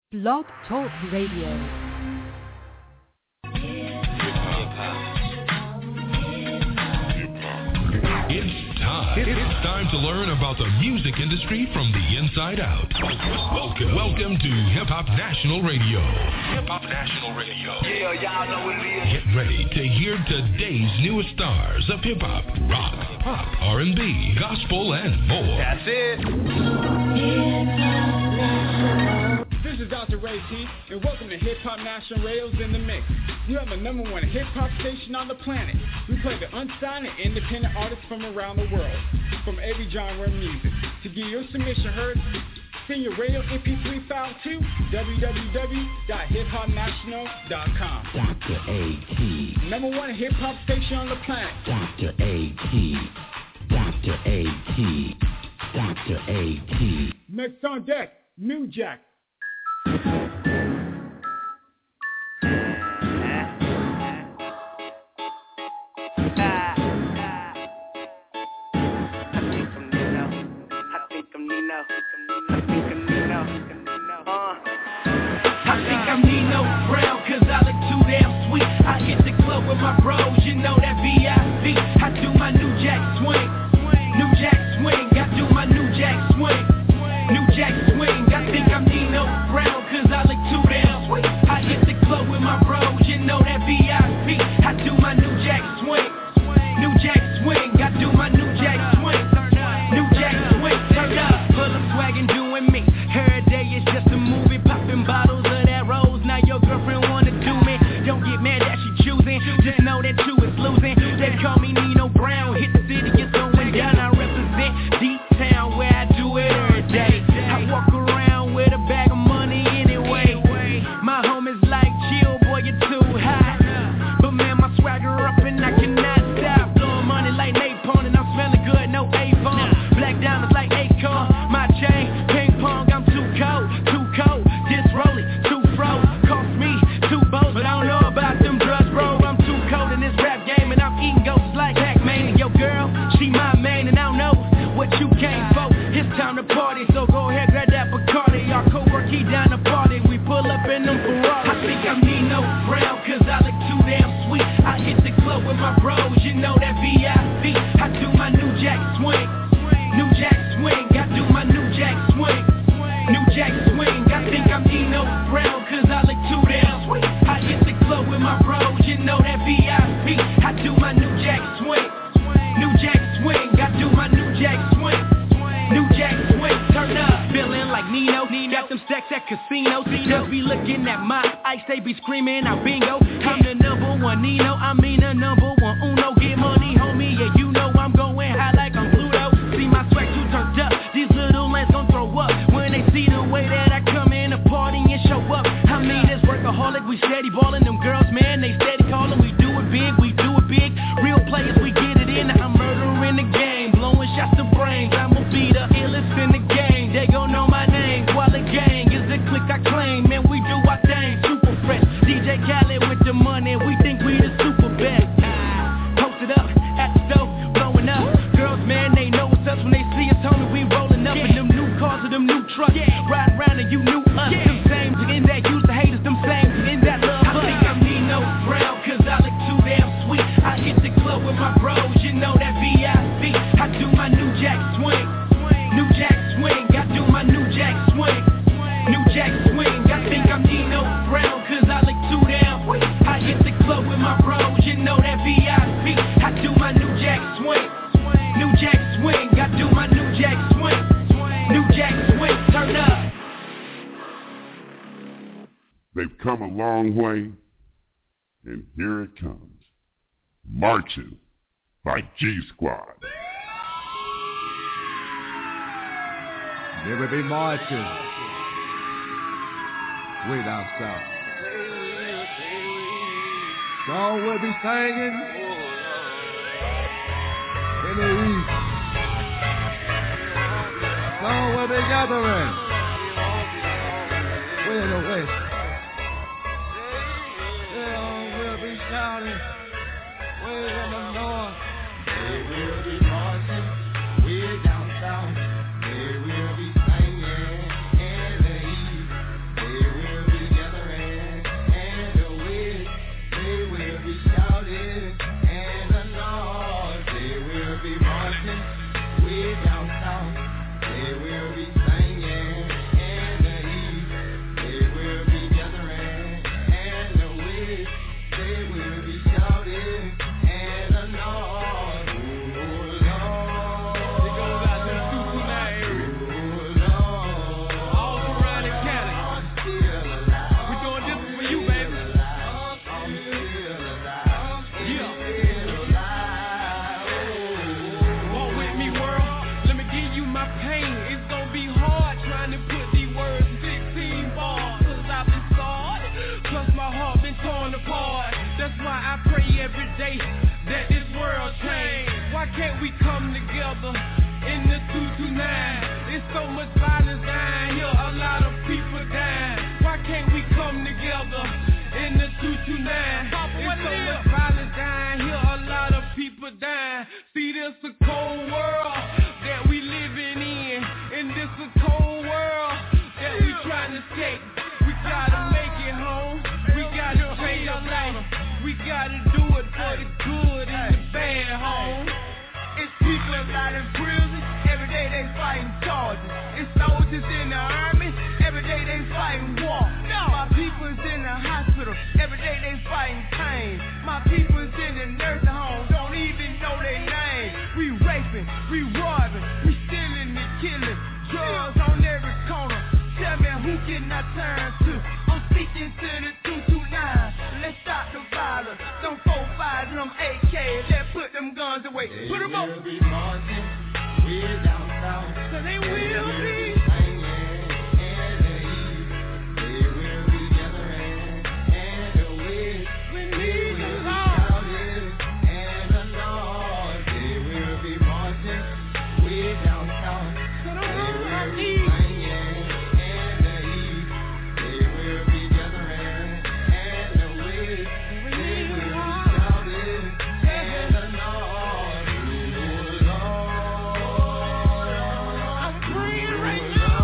Blog Talk Radio. It's time to learn about the music industry from the inside out. Welcome to Hip Hop National Radio. Hip Hop National Radio. Yeah, y'all know what it is. Get ready to hear today's newest stars of hip hop, rock, pop, R&B, gospel, and more. That's it. This is Dr. Ray T, and welcome to Hip Hop National Radio's In the Mix. You have the #1 hip hop station on the planet. We play the unsigned and independent artists from around the world, from every genre of music. To get your submission heard, send your radio MP3 file to www.hiphopnational.com. Dr. A.T. #1 hip hop station on the planet. Dr. A.T. Dr. A.T. Dr. A.T. Next on deck, New Jack. With my bros, you know that VIP. I do my New Jack swing. New Jack swing. I do my New Jack swing. New Jack swing. I think I'm Nino Brown, cause I look too damn sweet. I hit the club with my bros, you know that VIP. I do my New Jack swing. New Jack swing. I do my New Jack swing. New Jack swing. Turn up. Full of swag and doing me. Every day is just a movie. Popping bottles of that rose. Now your girlfriend wanna do me. Don't get mad that she choosing. Just know that you is losing. They call me Nino Brown. Hit the city, it's going down. I represent D-Town where I do it every day. I walk around with a bag of money anyway. My homies like, chill, boy, you're too hot. But man, my swagger up and I cannot stop. Blowing money like napalm and I'm smelling good, no Avon. Black diamonds like Akon. My chain, ping pong, I'm too cold. Just roll it, too froze. Cost me 2 bows, but I don't know about them drugs, bro. I'm too cold in this rap game and I'm eating ghosts like Pac-Man. And yo girl, she my main and I don't know what you came for. It's time to party, so go ahead, grab that Bacardi. Our co-work, he down to party. We pull up in them Ferraris. I think I'm Nino Brown, cause I look too damn sweet. I hit the club with my bros, you know that VIP. I do my New Jack swing. New Jack swing. I do my New Jack swing. New Jack swing. I think I'm Nino Brown, cause I look too damn sweet. I hit the club with my bros, you know that VIP. I do my New Jack swing. New Jack swing. I do my New Jack swing. New Jack swing. Turn up. Feeling like Nino. Got them stacks at casinos. Just be looking at my ice. They be screaming out bingo. I'm the #1 Nino. I mean the #1 Uno. Get money, homie. Yeah, you know I'm going high like I'm Pluto. See my swag too turned up. These little lens gon' throw up when they see the way that I come in the party and show up. I mean it's workaholic. We steady ballin'. Them girls, man, they steady callin'. We do it big. We do it big. Real players, we get it in. I'm murdering the game. Blowing shots to brains. I'ma be the illest in the game. They gon' know my name. While the gang is the click I claim. Man, we do our thing. Super fresh. DJ Khaled with the money. We think we the super best. Posted up at the stove, blowing up. Girls, man, they know it's us when they see us, homie. We rolling up in them new cars or them new trucks. Riding around and you knew us. Them same in that used to hate us. Them same in that love us. I think I'm Nino Brown, cause I look too damn sweet. I hit the club with my bros, you know that VIP. I do my New Jack swing. New Jack swing. I do my New Jack swing. New Jack swing. I think I'm Nino Brown, cause I look too damn sweet. I hit the club with my bros, you know that VIP. I do my New Jack swing. New Jack swing. I do my New Jack swing. New Jack swing. Turn up. They've come a long way, and here it comes. Marching by G-Squad. They will be marching way down south. Song will be singing in the east. Song will be gathering way in the west. Song will be shouting way in the north. They will be marching way down south. They will be singing in the east. They will why I pray every day that this world change. Why can't we come together in the 229? There's so much violence down here, a lot of people dying. Why can't we come together in the 229? There's so much violence down here, a lot of people dying. See, this a cold world that we living in, and this a cold world that we trying to escape. We gotta make it home. We gotta change our life. We gotta do it for the good and the bad home. It's people out in prison, every day they fighting charges. It's soldiers in the army, every day they fighting war. My people's in the hospital, every day they fighting pain. My people's in the nursing home, don't even know their name. We raping, we robbing, we stealing and killing. Drugs on every corner, tell me who can I turn to? I'm speaking to the 229, let's stop the violence. Them 4-5, them AKs, let's put them guns away. Put them up. They will be marching way down south. So they will be singing in the east. They will be gathering in the west. we They need the will be Lord. shouting in the north. They will be marching way down south. So They don't will run be east. singing in the east. They will be gathering in the west. We They need will the be Lord. shouting in the north. I'm praying right now.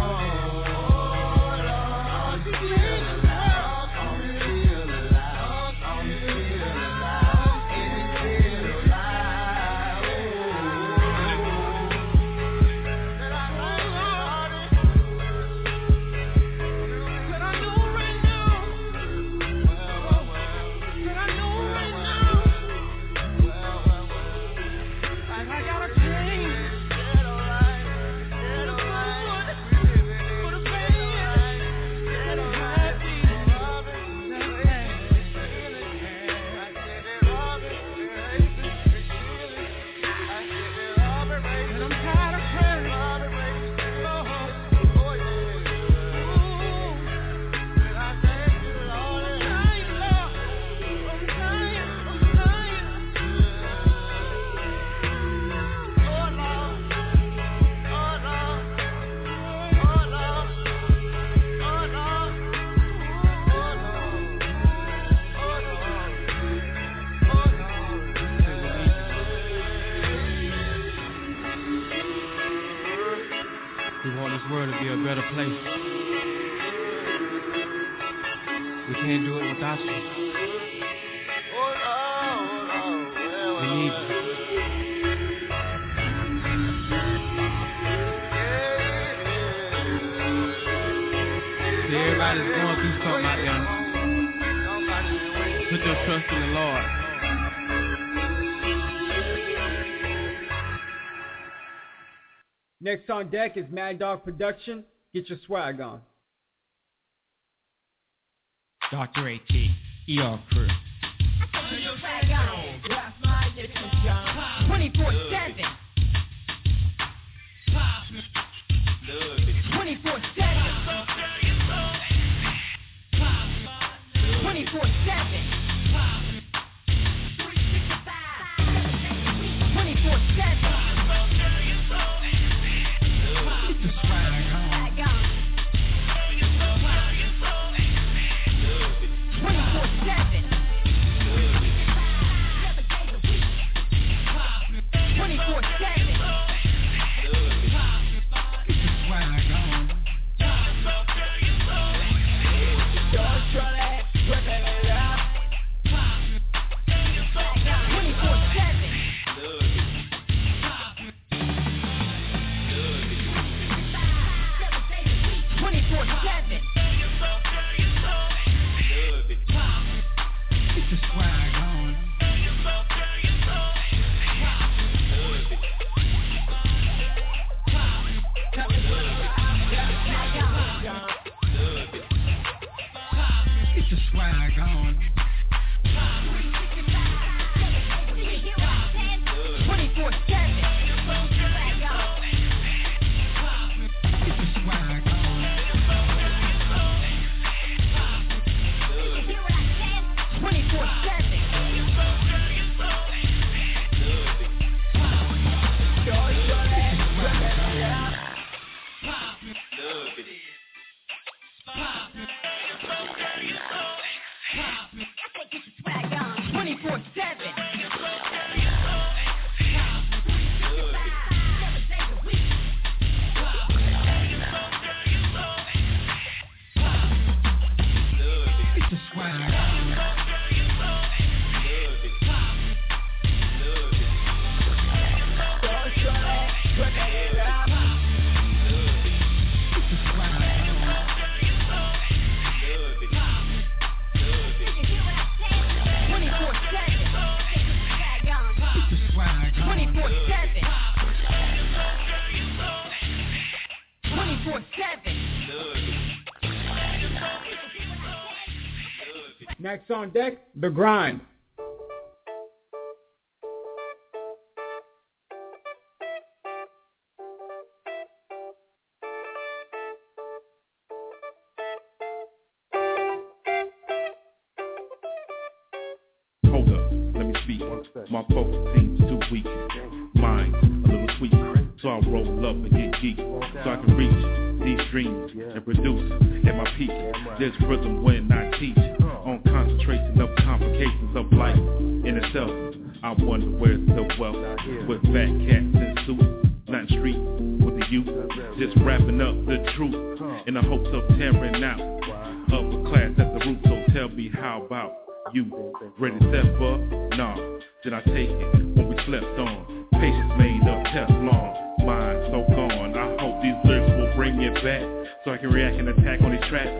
We want this world to be a better place. We can't do it without you. We need you. See, everybody's going through something out there. Put your trust in the Lord. Next on deck is Mad Dog Production. Get your swag on. Dr. A.T. ER Crew. 24/7. 24/7. Next on deck, The Grind. Hold up, let me speak. My focus seems too weak. Mine's a little sweet, so I roll up and get geek, so I can reach these dreams and produce at my peak. There's rhythm when I teach on concentration of complications of life in itself. I wonder where's the wealth with fat cats in suits, not street with the youth, just wrapping up the truth in the hopes of tearing out upper class at the root. So tell me, how about you? Ready to step up? Nah, did I take it when we slept on? Patience made of Teflon, mind so gone. I hope these lyrics will bring it back, so I can react and attack on these tracks.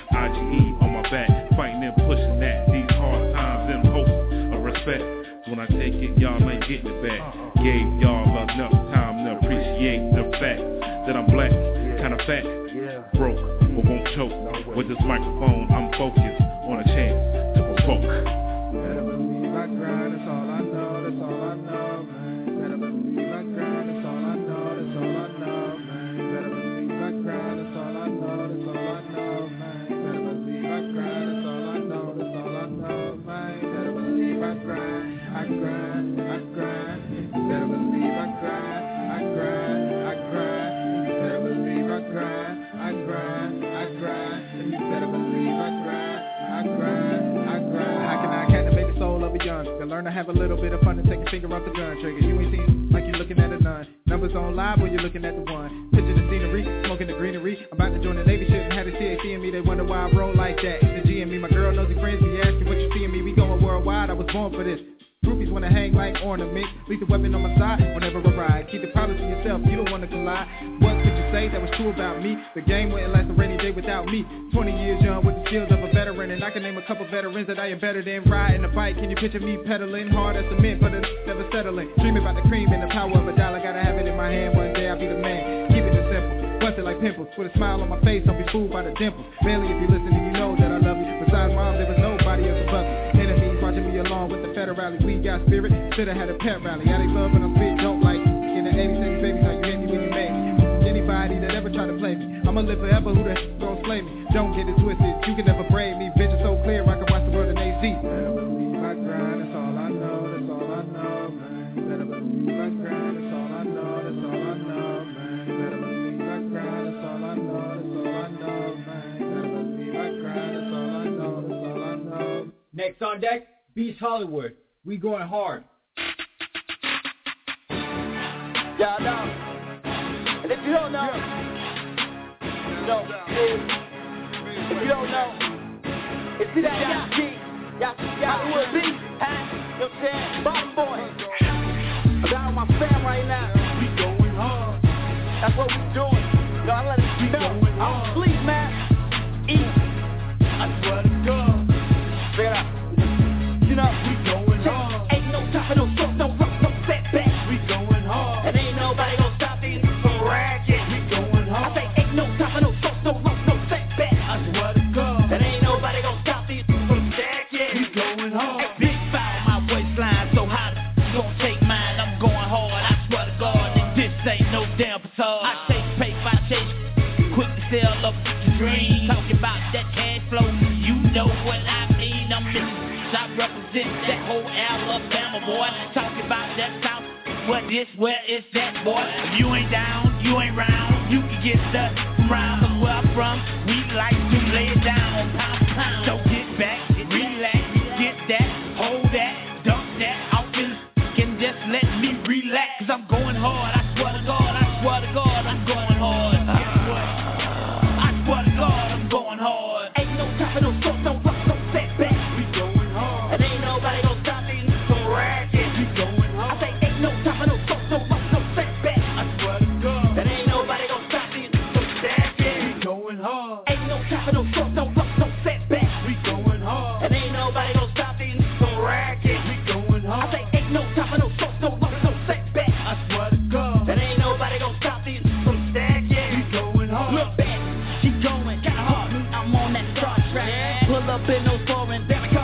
IGE on my back, fighting and pushing at these hard times in hopes of respect. So when I take it, y'all ain't getting it back. Gave y'all enough time to appreciate the fact that I'm black, kinda fat, broke, but won't choke. With this microphone, I'm focused on a chance to provoke. Better believe I grind, that's all I know, that's all I know, man. Better believe I grind, that's all I know, that's all I know, man. Better believe I grind, that's all I know, that's all I know, man. Better believe I grind, that's all I know, that's all I know, man. Better believe I grind, I grind, I grind. Better believe I grind, I grind, I grind. Better believe I grind, I grind, I grind. You better believe I grind, I grind, I grind. How can I captivate the soul of a young? To learn to have a little bit of fun and take a finger off the gun trigger. You ain't seen like you're looking at a nun. Numbers on live or you're looking at the one. Picture the scenery, smoking the greenery. I'm about to join the Navy, shouldn't have the CAC in me. They wonder why I roll like that. It's the G in me, my girl knows the friends be asking what you see in me. We going worldwide, I was born for this. Groupies wanna hang like ornaments. Leave the weapon on my side whenever I ride. Keep the problems to yourself, you don't wanna collide. What could you say that was true about me? The game wouldn't last a rainy day without me. 20 years young with the skills of a veteran, and I can name a couple veterans that I am better than. Riding a bike, can you picture me pedaling hard as cement, but it's never settling. Dreaming about the cream and the power of a dollar. Gotta have it in my hand, one day I'll be the man. Keep it simple. Busted like pimples, with a smile on my face, don't be fooled by the dimples. Barely if you listen and you know that I love you. Besides mom, there was nobody else above me. Enemies watching me along with the federal rally. We got spirit, should've had a pet rally. Yeah, they love when I spit, don't like in the 86 babies, how you hit me when you made me. Anybody that ever try to play me, I'ma live forever, who the heck gon' slay me? Don't get it twisted, you can never braid me. Vision so clear, I can watch the world in AZ. Better believe I grind, that's all I know, that's all I know, man. Better believe I grind, that's all I know, that's all I know, man. Better believe I grind, that's all I know, that's all I know, man. Better believe I grind, that's all I know, that's all I know. Next on deck, Beast Hollywood. We going hard. Y'all know. And if you don't know, you know, if you don't know, it's see that y'all will be, huh? You know what I'm saying? Bottom boy. I'm down with my fam right now. We going hard. That's what we doing. Yo, I let it know. I don't sleep, man. Eat. I swear to God. Check it out. You know, we going hard. Ain't no time for no talk, no rock, no setback. We going hard. And ain't nobody gonna stop these from ragging. We going hard. I say ain't no time for no talk, no rock, no setback. I swear to God. And ain't nobody gonna stop these from stacking. We going hard. Hey, big foul, my waistline so hot. Gonna take mine, I'm going hard. I swear to God, that this ain't no damn facade. I chase paper, I chase quick to sell up the dream. Talking about that cash flow, you know what I mean. I'm missing. I represent that whole Alabama, boy. Talking about that South, what this, where is that, boy? If you ain't down, you ain't round. You can get stuck from round, but where I'm from, we like to lay it down, pound for pound. So get back, relax, get that, hold that, dump that, off in and just let me relax. Cause I'm going hard, I swear to God, I swear to God, I'm going hard. Guess what? I swear to God, I'm going hard. Ain't no time for no talk, no rock, no setback. And ain't nobody gon' stop me from ragging. We going hard. I say ain't no time for no talk, no rock, no setback. I swear to God. And ain't nobody gon' stop me from stacking. We going hard. Ain't no time for no talk, no rock, no setback. We going hard. And ain't nobody gon' stop me from ragging. We going hard. I say ain't no time for no talk, no rock, no setback. I swear to God. And ain't nobody gon' stop me from stacking. We going hard. Look back, keep going, kinda hard. I'm on that star track. Pull up in those foreign, then I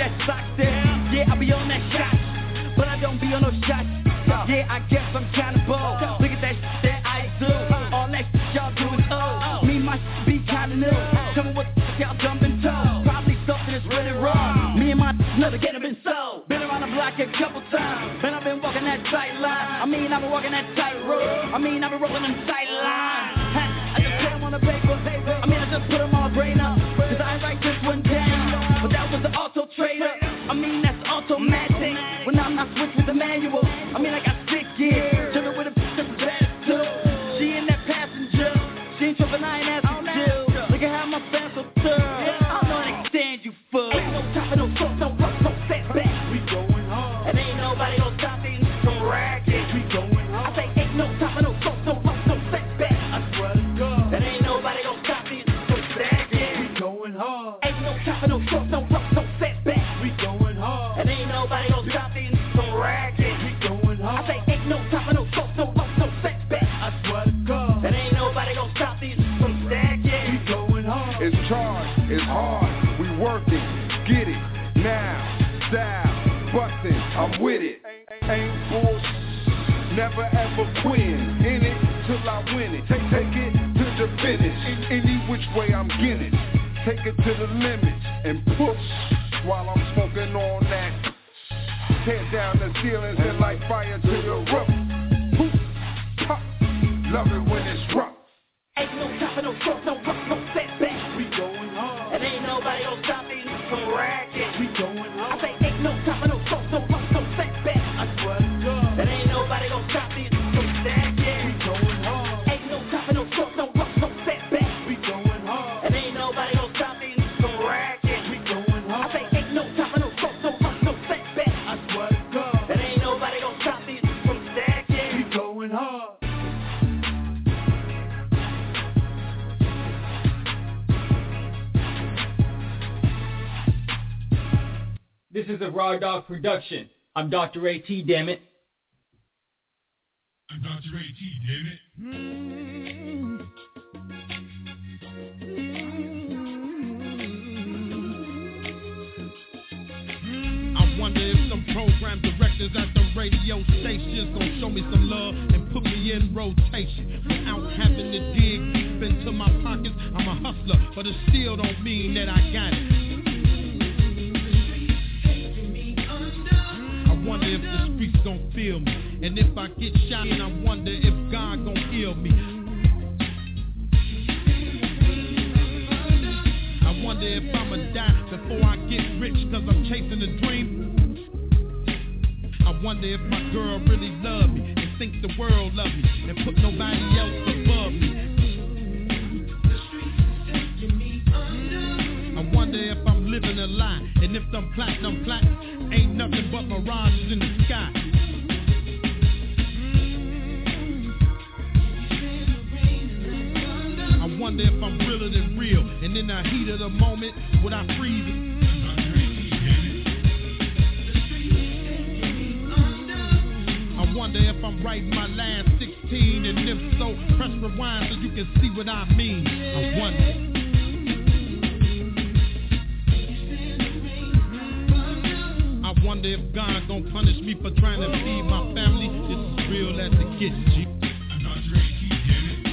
that sock there. Yeah, I be on that shot, but I don't be on no shots. Yeah, I guess I'm kinda bold. Look at that shit that I do. All that shit y'all do is old. Me, my shit be kinda new. Tell me what the fuck y'all jumping toe. Probably something that's really wrong. Me and my never getting been sold. Been around the block a couple times. Man, I've been walking that tight line. I mean, I've been walking that tight road. I mean, I've been rolling them tight lines. I just put them on the paper. I mean, I just put them on my brain up. Cause I ain't write this one down. But that was the auto trader. I mean, that's automatic. When I'm not switch with the manual. I mean, I got 6 years. Jumping with a bitch that's bad too. She in that passenger. She ain't tripping, I ain't asking you. Look at how my fans so tough. I don't know how to stand you fool. Ain't no topping, no soap, no rock, no setback. We going hard. And ain't nobody gonna stop these from racket. We going hard. I say ain't no topping, no soap, no rock, no setback. I swear to God. And ain't nobody gonna stop these from stacking. We going hard. Ain't no topping, no soap, no rock, no setback. We going hard. And ain't nobody gonna stop these from racket. We going hard. I say ain't no topping, no soap, no rock, no setback. I swear to God. And ain't nobody gonna stop these from stacking. We going hard. It's charged, it's hard, we working, get it, now, style, bustin', I'm with it, ain't bullshit, never ever quitting, in it till I win it, take it to the finish, any which way I'm getting, take it to the limits, and push, while I'm smoking on that, tear down the ceilings and light fire to the roof, poof, pop, love it when it's rough. Ain't no topping, no soap, no rock, no setback. We going hard. And ain't nobody gonna stop me from racket. We going hard. I say ain't no topping, no soap, no rock, no setback. I swear to God. And ain't nobody gonna stop me from stacking. We going hard. Ain't no topping, no soap, no rock, no setback. We going hard. And ain't nobody gonna stop me from racket. We going hard. I say ain't no topping, no soap, no rock, no setback. I swear to God. And ain't nobody gonna stop me from stacking. We going hard. This is a Raw Dog production. I'm Dr. A.T., damn it. I'm Dr. A.T., damn it. I wonder if some program directors at the radio stations gon' show me some love and put me in rotation without having to dig deep into my pockets. I'm a hustler, but it still don't mean that I got it. I wonder if the streets gon' feel me, and if I get shot, and I wonder if God gon' heal me. I wonder if I'ma die before I get rich, cause I'm chasing a dream. I wonder if my girl really love me, and think the world love me, and put nobody else above me. I wonder if I'm living a lie, and if them platinum plaques ain't nothing but mirages in the sky. I wonder if I'm realer than real, and in the heat of the moment, would I freeze it? I wonder if I'm writing my last 16, and if so, press rewind so you can see what I mean. I wonder. I wonder if God gon' punish me for trying to feed my family. This is real as it gets, G. I'm Dr. A.T., damn it.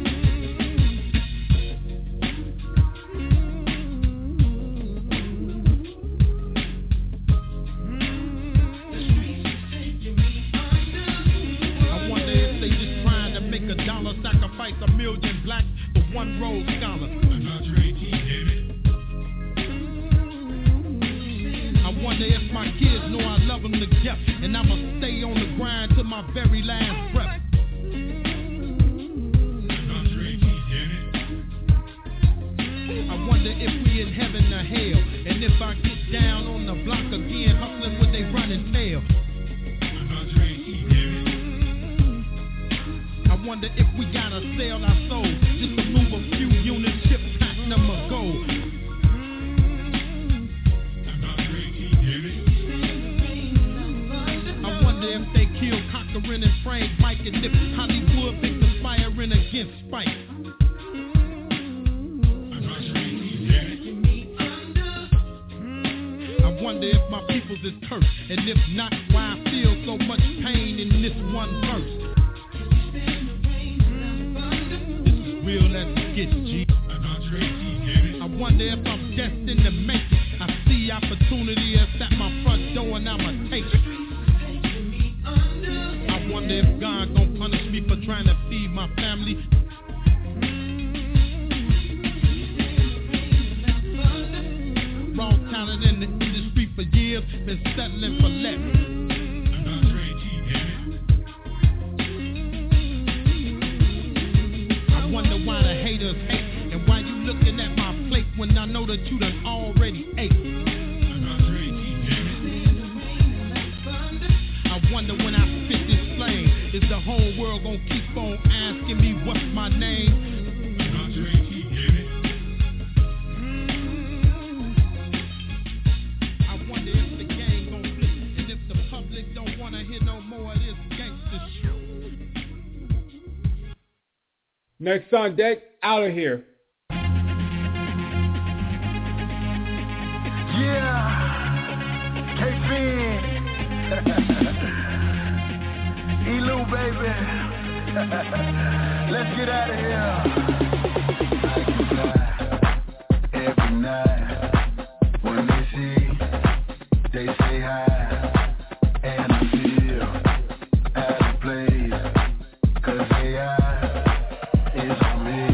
I wonder if they just trying to make a dollar, sacrifice a million blacks for one Rhodes Scholar. I'm Dr. A.T., damn it. I wonder if my kids know I love them to death, and I'ma stay on the grind till my very last breath. I wonder if we in heaven or hell, and if I get down on the block again, hustling would they run and fail? I wonder if we gotta sell our souls just to move a few units, ship platinum or gold. I wonder if they kill Cochran and Frank Mike, and if Hollywood been conspiring against Spike. I wonder is cursed? And if not, why I feel so much pain in this one verse? This is real as it gets, G. I wonder if I'm destined to make it. I see opportunity is at my front door and I'ma take it. I wonder if God gon' punish me for trying to feed my family. Raw talent in the industry for years, been settling for less. I wonder why the haters hate, and why you looking at my plate when I know that you done already ate. I wonder when I spit this flame, is the whole world gonna keep on asking me what's my name? I wonder if the game gon' flip, and if the public don't wanna hear no more of this gangster shit. Next on deck, Out of Here. Yeah, K-Fin, Elu, baby, let's get out of here. I can fly every night. When they see, they say hi, and I feel out of place, 'cause AI is on me.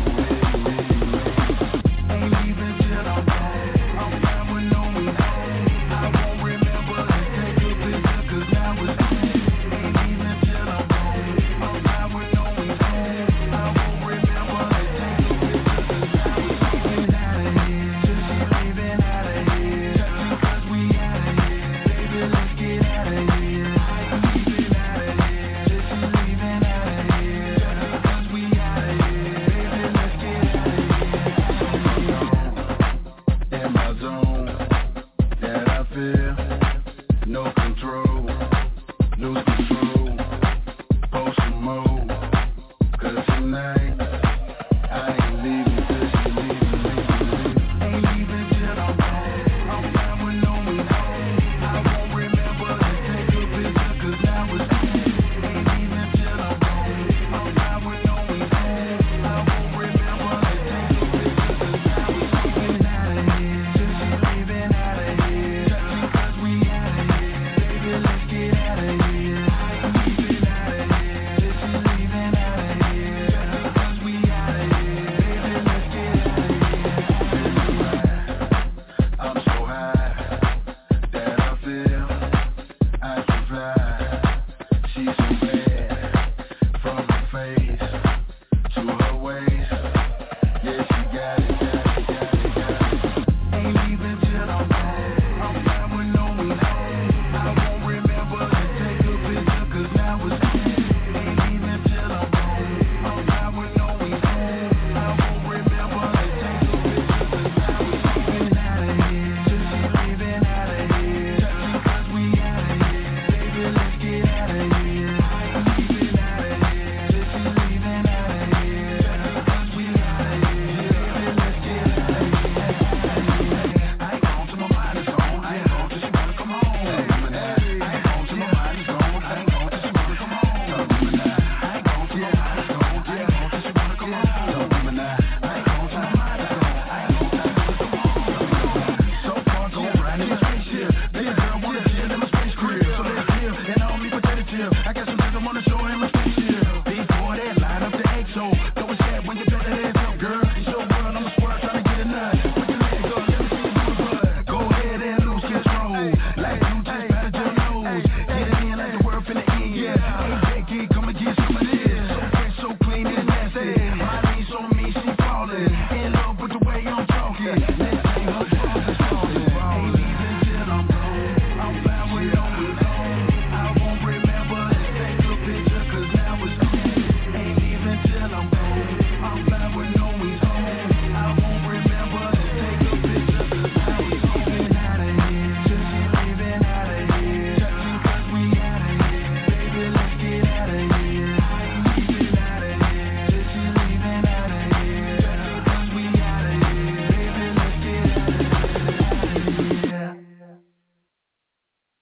Ain't even till I'm back. I'm fine with no me. I won't remember to take a picture 'cause now it's ain't even till I'm back. I'm fine with no me. I won't remember to take a picture 'cause now it's leaving out of here. Just leaving out of here. Just because we out of here. Baby, let's get out of here. Leaving out of here. Just leaving out of here. Just because we out of here. Baby, let's get out of here. In my zone, that I feel no control, lose control, post mode, 'cause tonight I ain't leaving till she leaving. Ain't leaving till I'm back. I'm fine with no me. I won't remember to take a picture 'cause now it's ain't leaving till I'm back. I'm fine with no me. I won't remember to take a picture 'cause now it's leaving out of here. Just leaving out of here. Just because we out of here. Baby, let's get out of here. Leaving out of here. Just leaving out of here. Just because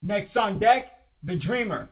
Next on deck, The Dreamer.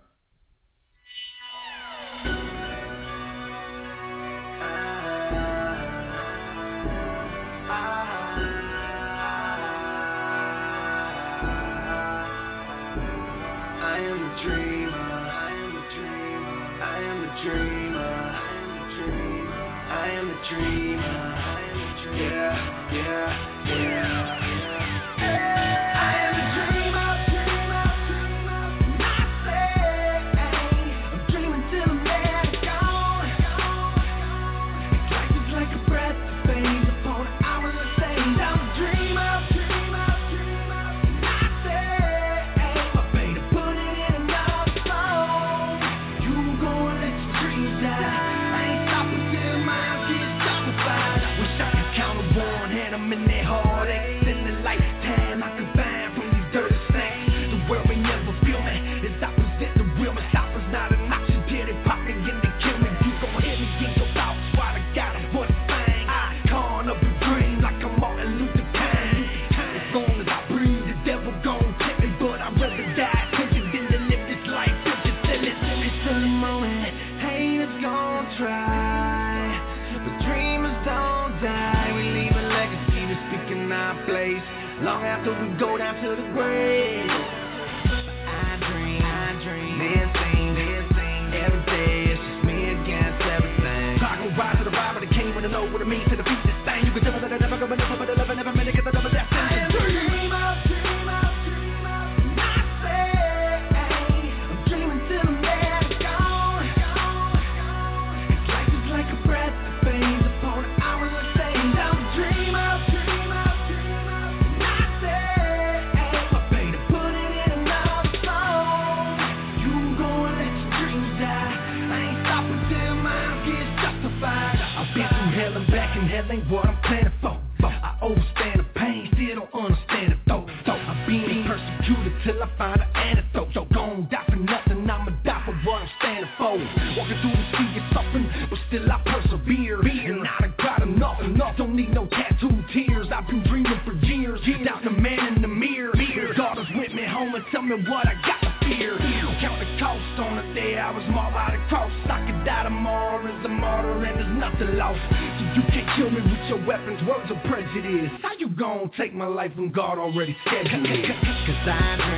From God already scheduled it. Cause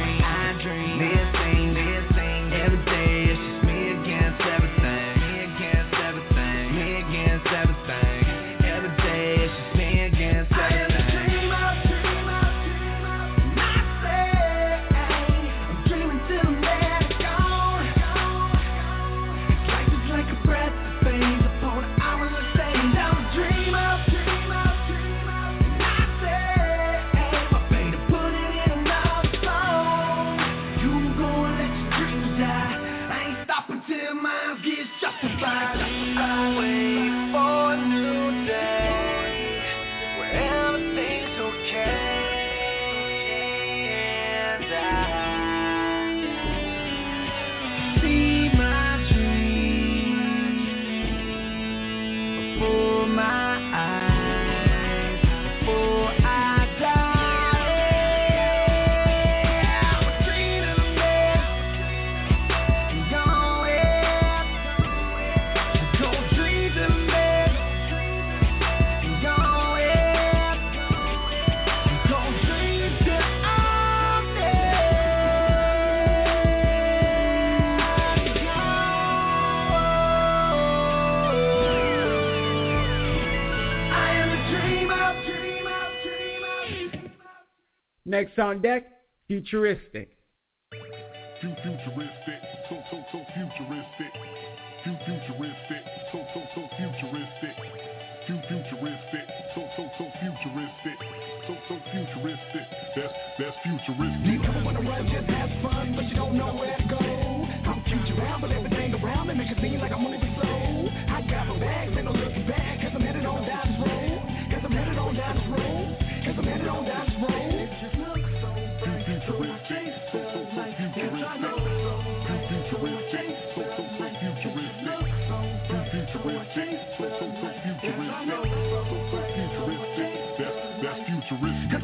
I dream, this thing, every day it's just me against everything, me against everything, me against everything, every day it's just me against everything. I'm dreaming till the man is gone. Life is like a breath that fades upon an hourless day. I'm a dreamer. Next on deck, Futuristic. Futuristic, so futuristic. Futuristic, so futuristic. Futuristic, so futuristic. So futuristic, that's futuristic. You never wanna run, just have fun, but you don't know where to go. I'm future bound, but everything around me make it seem like I'm moving slow. I got my bags, ain't no looking back, cause I'm headed on down this road. Cause I'm headed on down this road. Cause I'm headed on down this road. Futuristic, so futuristic. Futuristic, so futuristic. Futuristic, so futuristic. That's futuristic. Cause I wonder what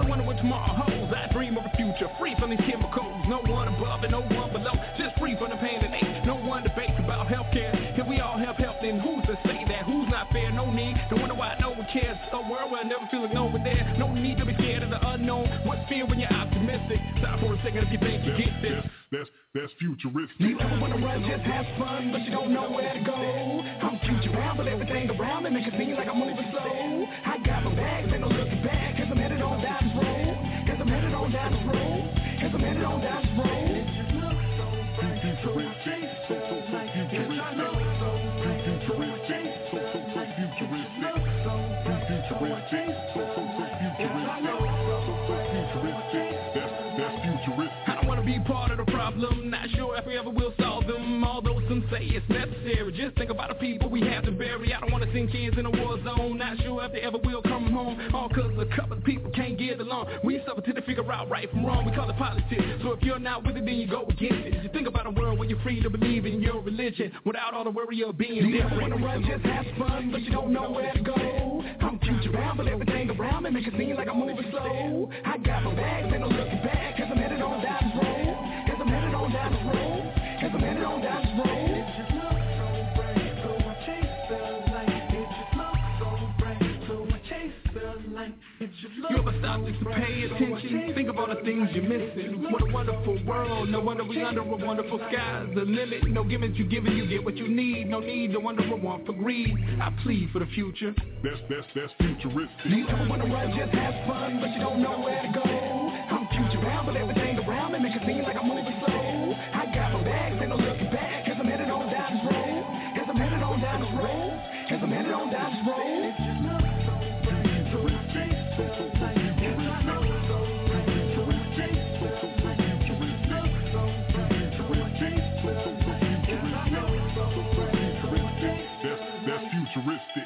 tomorrow holds. I dream of a future free from these chemicals. No one above and no one below, just free from the pain and ache. No one debates about healthcare. If we all have health, then who's to say that? Who's not fair? No need to wonder why no one cares. A world where I never feel like no one there. No need to be scared of the unknown. What's fear when you're optimistic? Stop for a second if you think you get this. That's futuristic. You ever wanna run, just have fun, but you don't know where to go. I'm future bound, but everything around me makes it seem like I'm moving slow. I got my bags, ain't no looking back, cause I'm headed on down this road. Cause I'm headed on down this road. Cause I'm headed on down this road. It just looks so bright, so I chase the light. Yes, I know so bright, so I chase the light. It just looks so bright, so I chase the light. Yes, I know so bright, so I chase the light. That's futuristic. I don't wanna be part of the problem, not sure if we ever will solve them. Although some say it's necessary, just think about the people we have to bury. I don't wanna send kids in a war zone, not sure if they ever will come home. All cause a couple of people can't get along. We suffer till they figure out right from wrong, we call it politics. So if you're not with it, then you go against it. You think about a world where you're free to believe in your religion without all the worry of being different. You wanna run, just have fun, but you don't know where to go. I'm future bound, but everything around me makes it seem like I'm moving slow. I got my bags, ain't no looking back, cause I'm headed on down this road. Cause I'm headed on down this road. Cause I'm headed on down this road. It just looks so bright, so I chase the light. It just looks so bright, so I chase the light. It just looks you ever stop just to pay attention? Think of all the things you're missing. What a wonderful world. No wonder we under a wonderful sky. The limit, no gimmicks you giving, you get what you need. No need to wonder or want for greed. I plead for the future. That's futuristic. You ever wanna run, just have fun, but you don't know where to go. I'm future bound, but everything around me makes it seem like I'm moving slow. I got my bags, ain't no looking back, cause I'm headed on down this road. Cause I'm headed on down this road. Cause I'm headed on down this road. It just looks so bright, so I chase the light. Yes, I know so bright, so I chase the light. It just looks so bright, so I chase the light. Yes, I know so bright, so I chase the light. That's futuristic.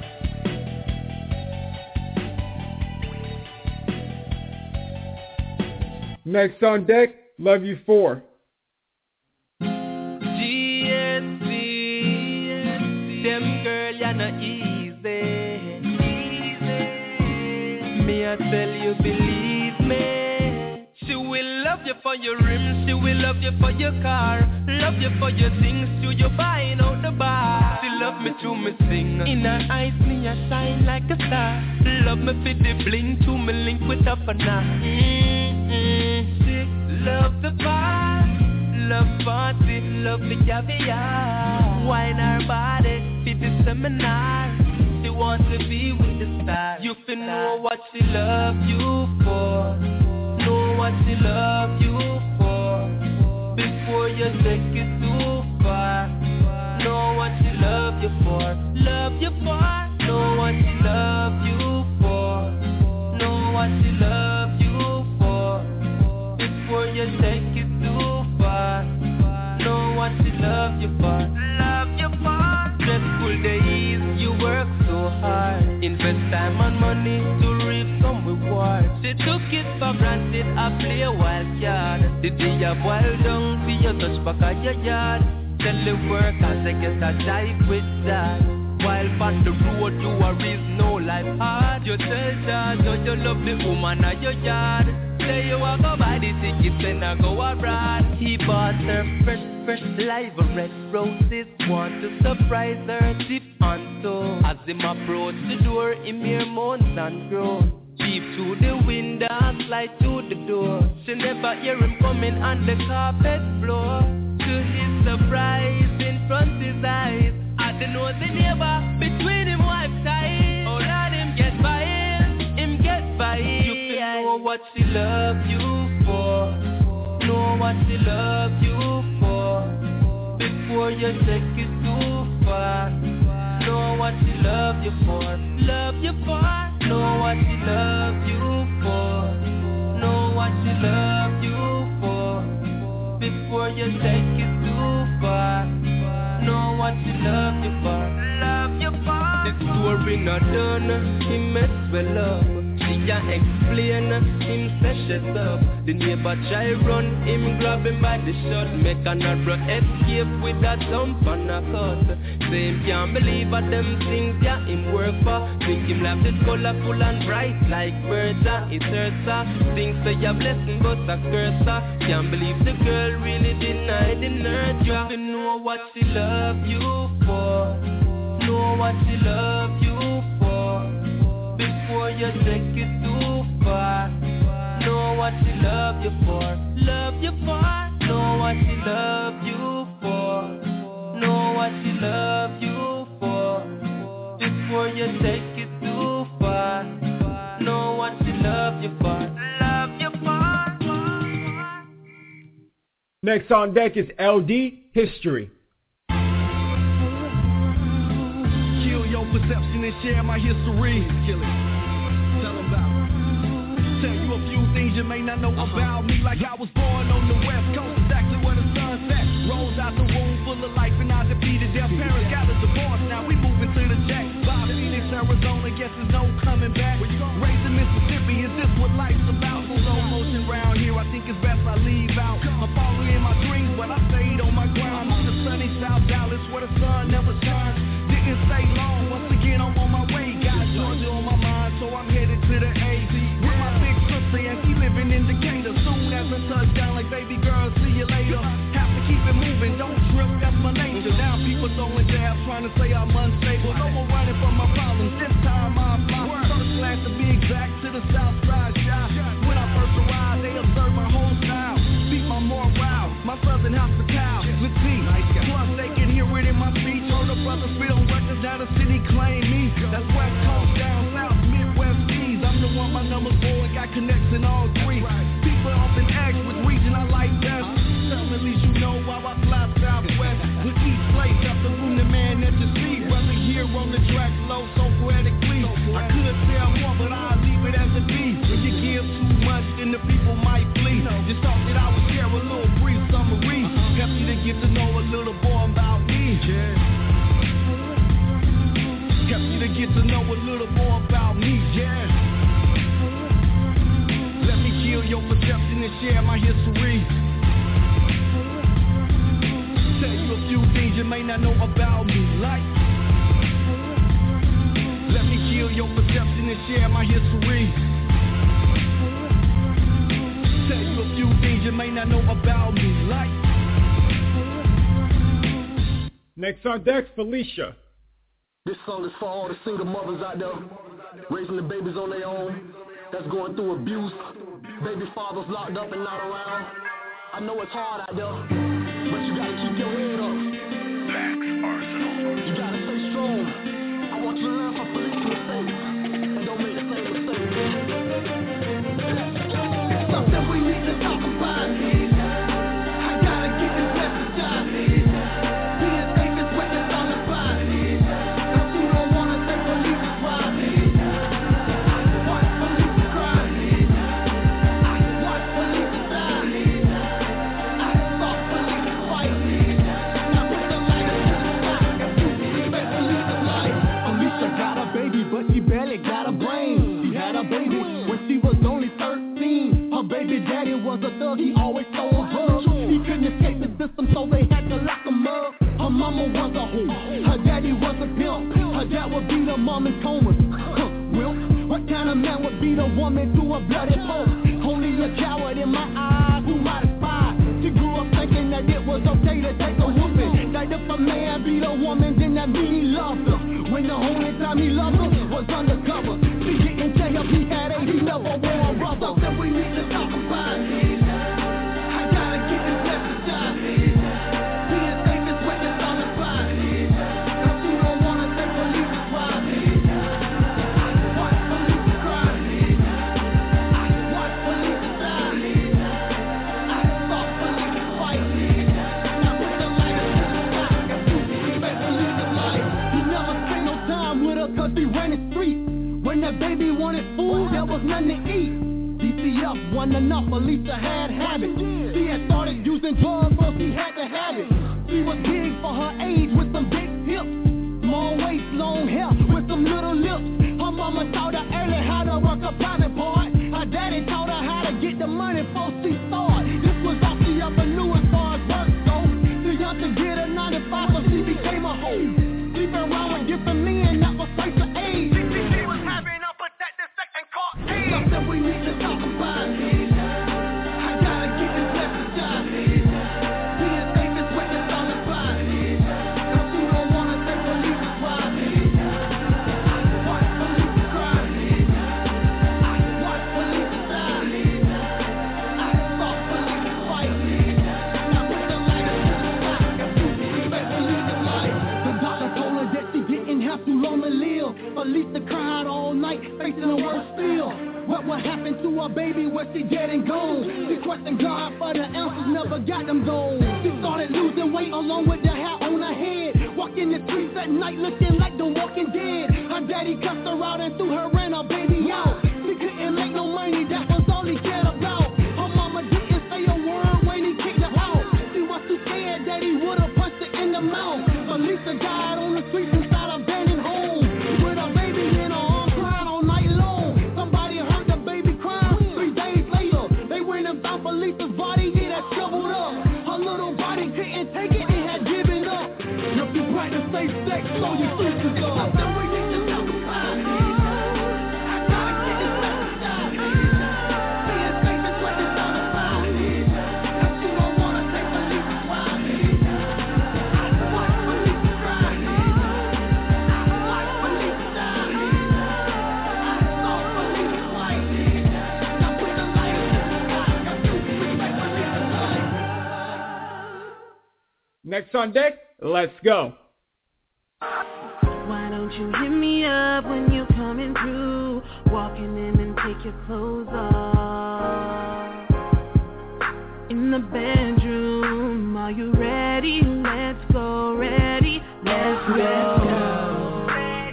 Next on deck, Love You 4. GSC, them girl, you're not easy. Me, I tell you, believe me. She will love you for your rims, she will love you for your car, love you for your things, to you buying out the bar. She love me to me sing, in her eyes me a shine like a star. Love me for the bling, to me link with up and love the bar, love party, love the caviar. Wine her body, fit the seminar. She wants to be with the stars. You can know what she love you for, know what she love you for, before you take it too far. Know what she love you for, know what she love you for, know what she love you for, before you take it too far. Know what she love you for, stressful days, you work so hard, invest time and money to reap some reward. She took it for granted, I play a wild card. The day you boil down, see you touch back at your yard. Tell the work as I get a jive with that. While on the road you are is no life hard. You tell George how you love the woman at your yard. Say you walk go buy the tickets and I go abroad. He bought her fresh live red roses. Want to surprise her tip on toe. As him approach the door, him hear moans and groans. Peep through the window, slide through the door. She never hear him coming on the carpet floor. To his surprise, in front his eyes, I don't know the neighbor between him wife tight. Oh Lord, him get by it. You can know what she love you for, know what she love you for, before you take it too far. Know what she love you for, know what she love you for, know what she love you for, before you take it too far. Know what she love you for, The story not done, he mess well up. She a explain, him say shut up. The neighbor try run, him grab him by the shirt. Make another escape with a thump and a cut. Say him can't believe what them things yeah him work for. The Make him laugh it colorful and bright like Bertha. It's Ursa. Things say a blessing but a curse. Can't believe the girl really denied the nurture. You know what she love you for. Know what she love you for. Before you take it too far. Know what she love you for. Love you for. Know what she love you for. Know what she love you for. Before you take it too far. Know what she love you for. Love you for. Next on deck is LD History. Kill your perception and share my history. Kill it. Tell them about it. Tell you a few things you may not know about me. Like I was born on the West Coast, exactly where the sun set. Rose out the womb full of life and I defeated their parents. Got a divorce, now we moving to the Jack. Bob, Phoenix, Arizona, guess there's no coming back. Raised in Mississippi, is this what life's about? Slow motion round here, I think it's best I leave out. I'm following my dreams, but I stayed on my ground. I'm on the sunny South Dallas where the sun never shines. Didn't stay long, once again I'm on my way. Got Georgia on my mind, so I'm headed to the A. With my big sister and she living in Decatur. Soon as I touch down like baby girl, see you later. Have to keep it moving, don't trip, that's my nature. Now people throwing dabs, trying to say I'm unstable. No more running from my problems, this time I'm fly. First class to be exact, to the south side shop. When I first arrived, they observed my whole style. Beat my morale, my southern hospitality. Plus they can hear it in my speech. All the brothers spit on records, now the city claim me. That's West Coast, down south, Midwest East. I'm the one, my number's 4, got connects in all three. People often ask which region I like best. Tell me at least you know why I fly southwest. With each place, got the room, the man that you see. Brother here on the track, slow, so poetically. I could tell more, but I'll leave it as it be. When you give too much, then the people might flee. Just thought that I would share a little brief summary. Help you to get to know a little more about me. Help you to get to know a little more about me, yeah. Let me kill your perception and share my history. Tell you a few things you may not know about me, like. Let me kill your perception and share my history. Tell you a few things you may not know about me, like. Next on deck, Felicia. This song is for all the single mothers out there, raising the babies on their own, that's going through abuse, baby fathers locked up and not around. I know it's hard out there, but you gotta keep your head up. Max Arsenal. You gotta stay strong. I want you to learn from police mistakes, and don't make the same mistake. Let's go! Something we need to talk about. I gotta get this message out. Being safe is what it's all about. But you don't wanna say police is right. I watch police cry. I watch police die. I saw police fight. Now put the light to the sky. Respect police's life. Alicia got a baby, but she barely got a brain. She had a baby when she was only 13. Her baby daddy was a thug, he always sold drugs. He couldn't escape the system, so they had to lock him up. Her mama was a hoe, her daddy was a pimp. Her dad would beat her mom in comas. Will, what kind of man would beat a woman to a bloody pulp? Only a coward in my eyes who might aspire. She grew up thinking that it was okay to take a whooping. That if a man beat a woman, then that mean he loved her. When the only time he loved her was undercover. She didn't tell him he had AIDS, he never wore a rubber. Something we need to talk about. I gotta get this message out. Being safe is what it's all about. But you don't wanna say police is right. I watch police cry. I watch police die. I saw police fight. Now put the light to the sky. Respect police's life. He never spent no time with her 'cause he ran the street. When that baby wanted food, there was nothing to eat. DCF wasn't enough, Alicia had habits. She had started using drugs, so she had to have it. She was big for her age with some big hips. Small waist, long hair with some little lips. Her mama taught her early how to work a private part. Her daddy taught her how to get the money before she started. This was all she ever knew as far as work goes. Too young to get a 9-to-5, so she became a hoe. Sleeping around with different men, that was face of age. live. Felicia cried all night, facing the worst still. What would happen to her baby? Was she dead and gone? She questioned God for the answers, never got them gold. She started losing weight along with the hair on her head. Walking the streets at night looking like the Walking Dead. Her daddy cussed her out and threw her and her baby out. She couldn't make no money, that was all he cared about. Her mama didn't say a word when he kicked her out. She was too scared that he would've punched her in the mouth. Felicia died on the streets inside a abandoned home. With her baby in her arms crying all night long. Somebody heard the baby crying. 3 days later, they went and found Felicia's body, it had shriveled up. Her little body couldn't take it, it had given up. If you practice safe sex, so your sisters are. I said we need to talk about it. I gotta get this message out. Being safe is what it's all about. Cause you don't wanna take Felicia's wife. I watch Felicia cry. I watch Felicia die. I saw Felicia's life. Now with the light in the sky, got to respect Felicia's life. Next on deck, let's go. Why don't you hit me up when you're coming through? Walking in and take your clothes off. In the bedroom, are you ready? Let's go, ready? Let's go.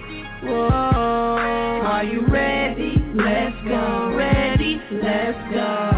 Whoa, are you ready? Let's go, ready? Let's go.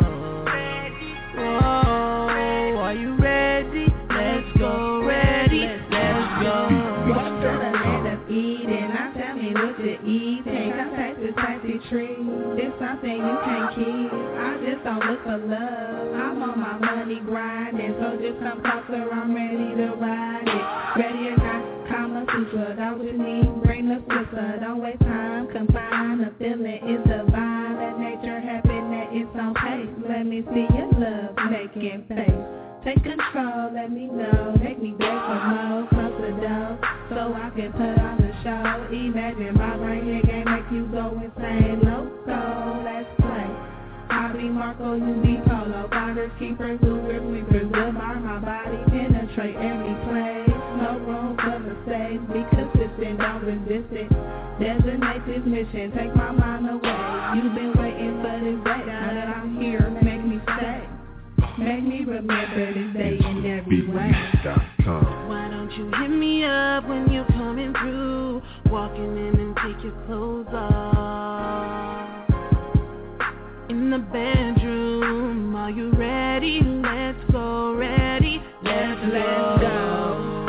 Whoa, are you ready? Let's go, ready? Let's go. Walk to the land of Eden, now tell me what you eat. Take a taste this tasty tree. It's something you can't keep. I just don't look for love. I'm on my money grinding, so just come closer. I'm ready to ride it. Ready or not, Kama Sutra. That what you need. Bring the sister. Don't waste time. Confine the feeling is divine. Let nature happen. That it's on pace. Let me see your love making face. Take control, let me know, make me beg for more, close the door, so I can put on the show. Imagine my brain here game make you go insane, loco, let's play. I be Marco, you be Polo, finders, keepers, movers, sweepers, good mind, my body penetrate every place. No room for mistakes, be consistent, don't resist it. Designate this mission, take my mind away. You've been waiting for this day, now that I'm here, make me stay. Make me remember this day in every way. Why don't you hit me up when you're coming through? Walking in and take your clothes off. In the bedroom, are you ready? Let's go, ready? Let's go.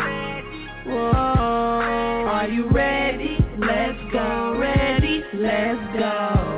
Whoa, are you ready? Let's go, ready? Let's go.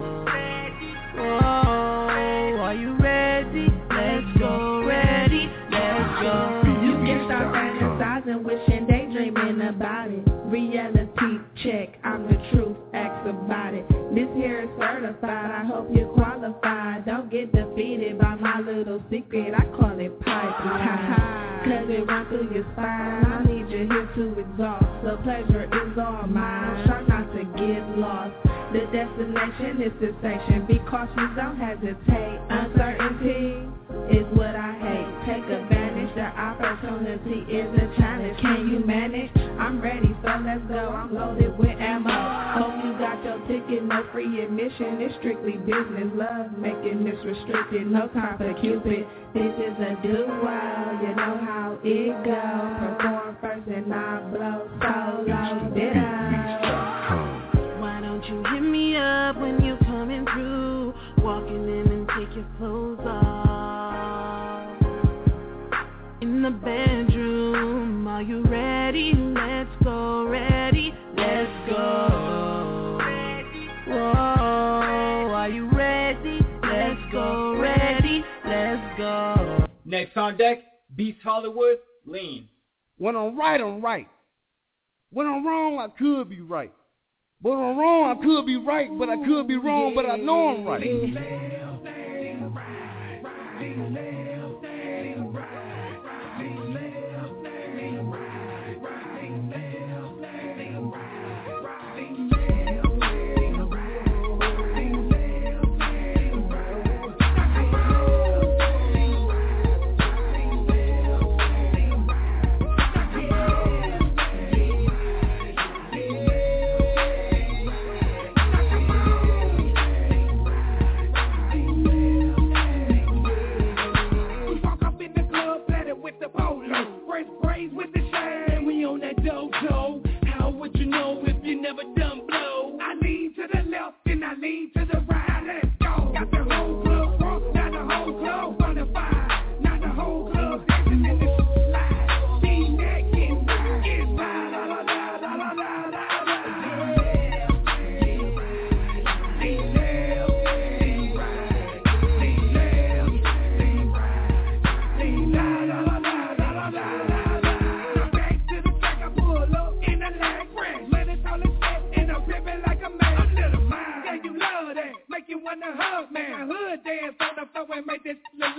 Whoa, are you ready? Let's go, ready, let's go. You can start fantasizing, wishing, daydreaming about it. Reality check, I'm the truth, ask about it. This here is certified, I hope you're qualified. Don't get defeated by my little secret, I call it pipeline. Cause it runs through your spine, I need you here to exhaust. The pleasure is all mine, try not to get lost. The destination is cessation, be cautious, don't hesitate. Uncertainty is what I hate. Take advantage, the opportunity is a challenge. Can you manage? I'm ready, so let's go. I'm loaded with ammo. Hope you got your ticket, no free admission. It's strictly business, love making this restricted. No time for Cupid. This is a duo, you know how it goes. Perform first and I blow solo. Why don't you hit me up when you're coming through? Walking in and take your clothes off. In the bedroom, are you ready? Let's go, ready? Let's go. Whoa, are you ready? Let's go, ready? Let's go. Next on deck, Beast Hollywood, Lean. When I'm right, I'm right. When I'm wrong, I could be right. But when I'm wrong, I could be right, but I could be wrong, but I know I'm right. make you wanna hug, man. Hood dance on the floor and make this love.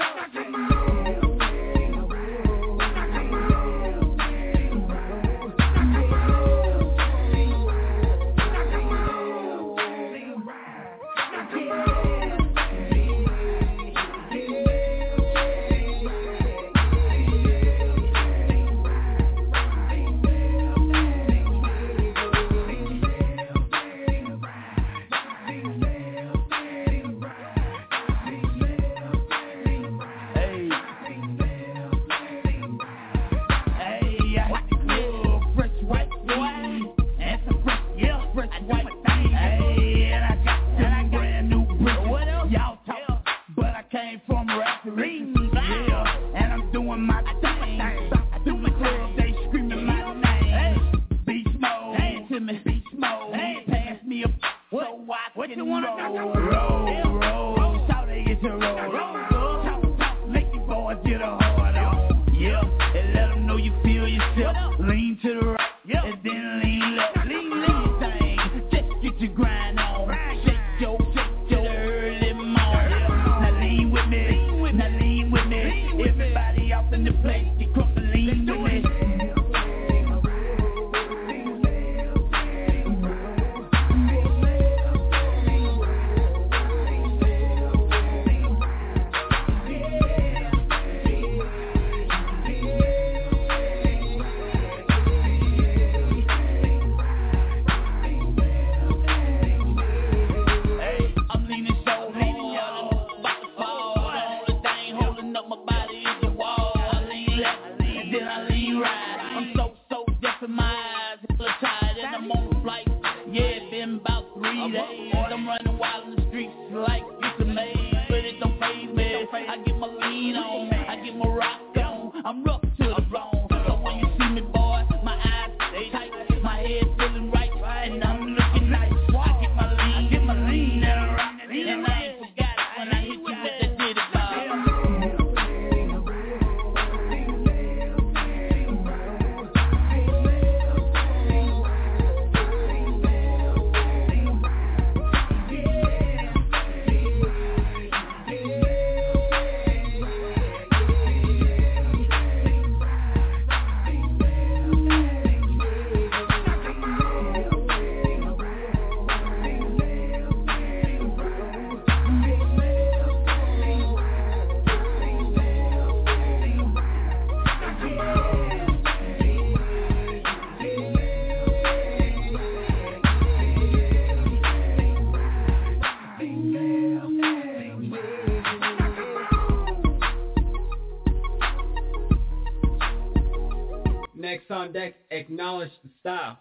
Next on deck, Acknowledge the Style.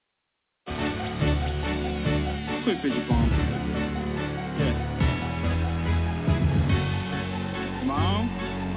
Quick picture phone. Yeah. Mom?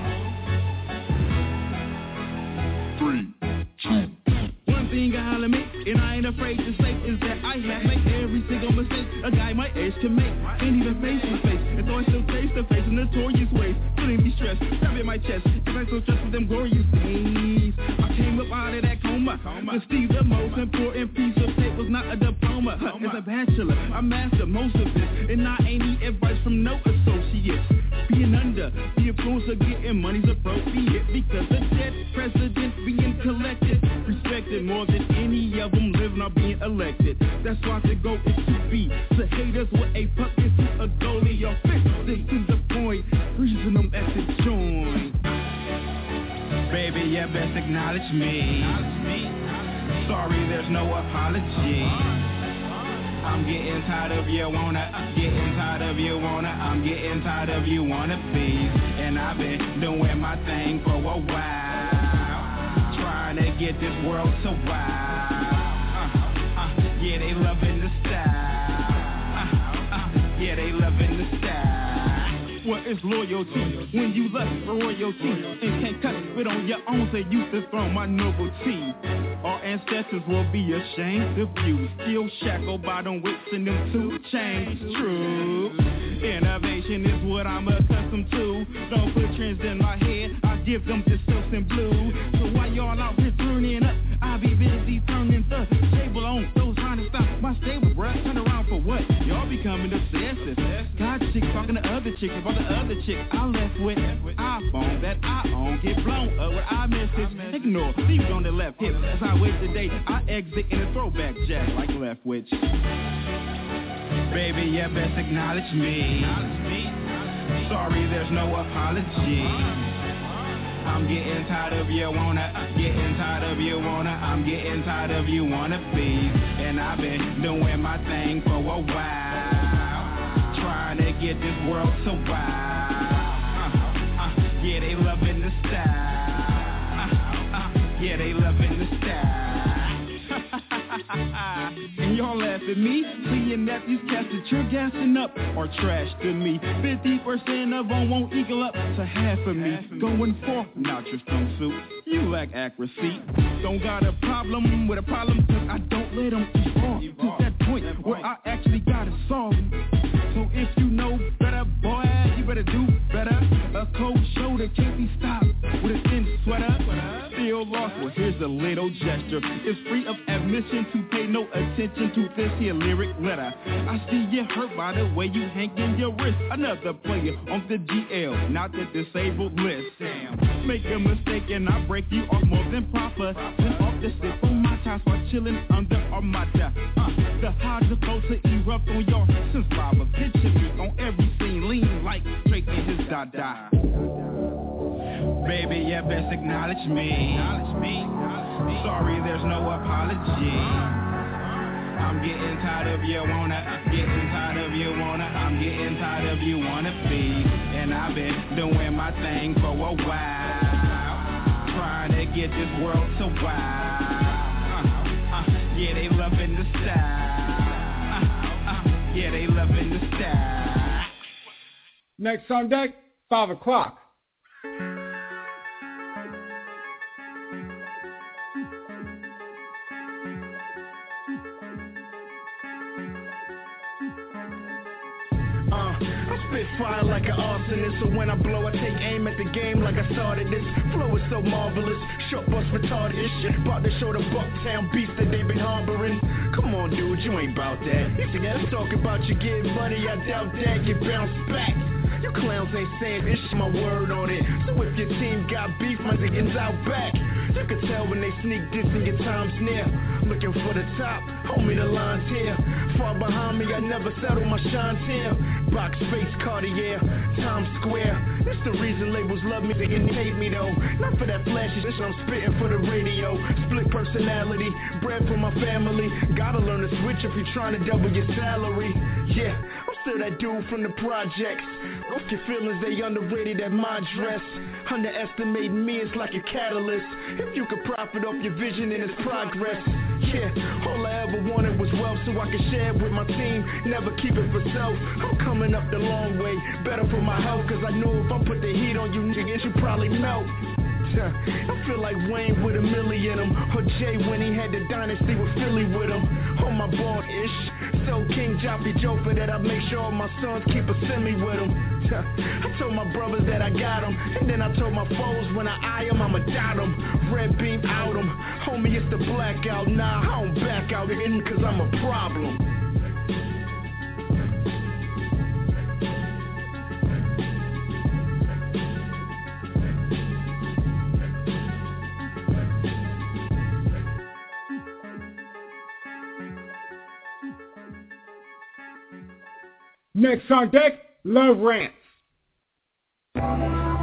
3, 2. One thing I holler me, and I ain't afraid to say, is that I have made every single mistake a guy my age can make. Can't even face to face, and so I still face to face in notorious ways. Feeling be stressed, grabbing my chest, cause I so stressed with them glorious days. I came up out of that coma. To see the most important piece of tape was not a diploma. As a bachelor, I mastered most of this, and I ain't need advice from no associates. Being under the influence of getting money's appropriate, because the dead president being collected, respected more than any of them living or being elected. That's why the goal is to be the haters with a puppet to a goalie or fix it to the point, freezing them at the joint. Baby, you best acknowledge me. Sorry, there's no apology. I'm getting tired of you wanna, getting tired of you wanna, I'm getting tired of you wanna be. And I've been doing my thing for a while, trying to get this world to wild. Yeah, they loving the style. Yeah, they loving the style. What is loyalty when you lust for royalty and can't cut it on your own? Say you dethrone my nobility. Our ancestors will be ashamed of you, still shackled by them whips and them 2 chains. True, innovation is what I'm accustomed to. Don't put trends in my head, I give them just silks and blue. So while y'all out here turning up, I'll be busy turning the table on those trying to stop my stable, bruh. Turn around for what? Y'all becoming obsessive. Got chicks talking to other chicks about the other chick I left with. iPhone that I own get blown up with iMessage. Ignore, leave it on the left hip. As I wait today, I exit in a throwback jazz like Leftwich. Baby, you best acknowledge me. Sorry, there's no apology. I'm getting tired of you wanna, getting tired of you wanna, I'm getting tired of you wanna be. And I've been doing my thing for a while, trying to get this world to wow. Yeah, they loving the style. Yeah, they loving the style. And y'all laugh at me, see your nephews cast that you're gassing up or trash to me. 50% of them won't equal up to half of me. Going for not your strong suit, you lack accuracy. Don't got a problem with a problem, cause I don't let them evolve to that point where I actually gotta solve them. So if you know better, boy, you better do better. A cold shoulder can't be stopped with a thin sweater. Still lost, well here's a little gesture. It's free of admission to pay no attention to this here lyric letter. I see you hurt by the way you hanging your wrist. Another player on the GL, not the disabled list. Damn, make a mistake and I break you off more than proper. Then off the sip on my ties while chilling under Armada. The highs are supposed to erupt on your sense lava. Picture me on every scene, lean like Drake and his Dada. Baby, you best acknowledge me. Sorry, there's no apology. I'm getting tired of you wanna, getting tired of you wanna, I'm getting tired of you wanna be. And I've been doing my thing for a while, trying to get this world to wow. Yeah, they loving the style. Yeah, they loving the style. Next on deck, 5 o'clock. Spit fire like an arsonist, so when I blow, I take aim at the game like I started this. Flow is so marvelous, short bus retarded this shit. About to show the Bucktown beast that they been harboring. Come on, dude, you ain't bout that. If you gotta talk about you getting money, I doubt that you bounce back. You clowns ain't saying this, my word on it. So if your team got beef, my niggas out back. You can tell when they sneak this and your time's near. Looking for the top, homie, the line's here. Far behind me, I never settle my shines here. Box space, Cartier, Times Square. It's the reason labels love me, they hate me though. Not for that flashy shit, I'm spitting for the radio. Split personality, bread for my family. Gotta learn to switch if you're trying to double your salary. Yeah, I'm still that dude from the projects. Off your feelings, they underrated at my dress. Underestimate me, it's like a catalyst. If you could profit off your vision and its progress. Yeah, all I ever wanted was wealth so I could share it with my team. Never keep it for self. I'm coming up the long way. Better for my health, cause I know if I put the heat on you niggas, you probably melt. I feel like Wayne with $1 million in him, or Jay when he had the dynasty with Philly with him. On my ball-ish, so King Joppy Joper that I make sure all my sons keep a semi with him. I told my brothers that I got him, and then I told my foes when I eye him, I'ma dot him. Red beam out him, homie it's the blackout. Nah, I don't back out in cause I'm a problem. Next on deck, Love Rants. See, a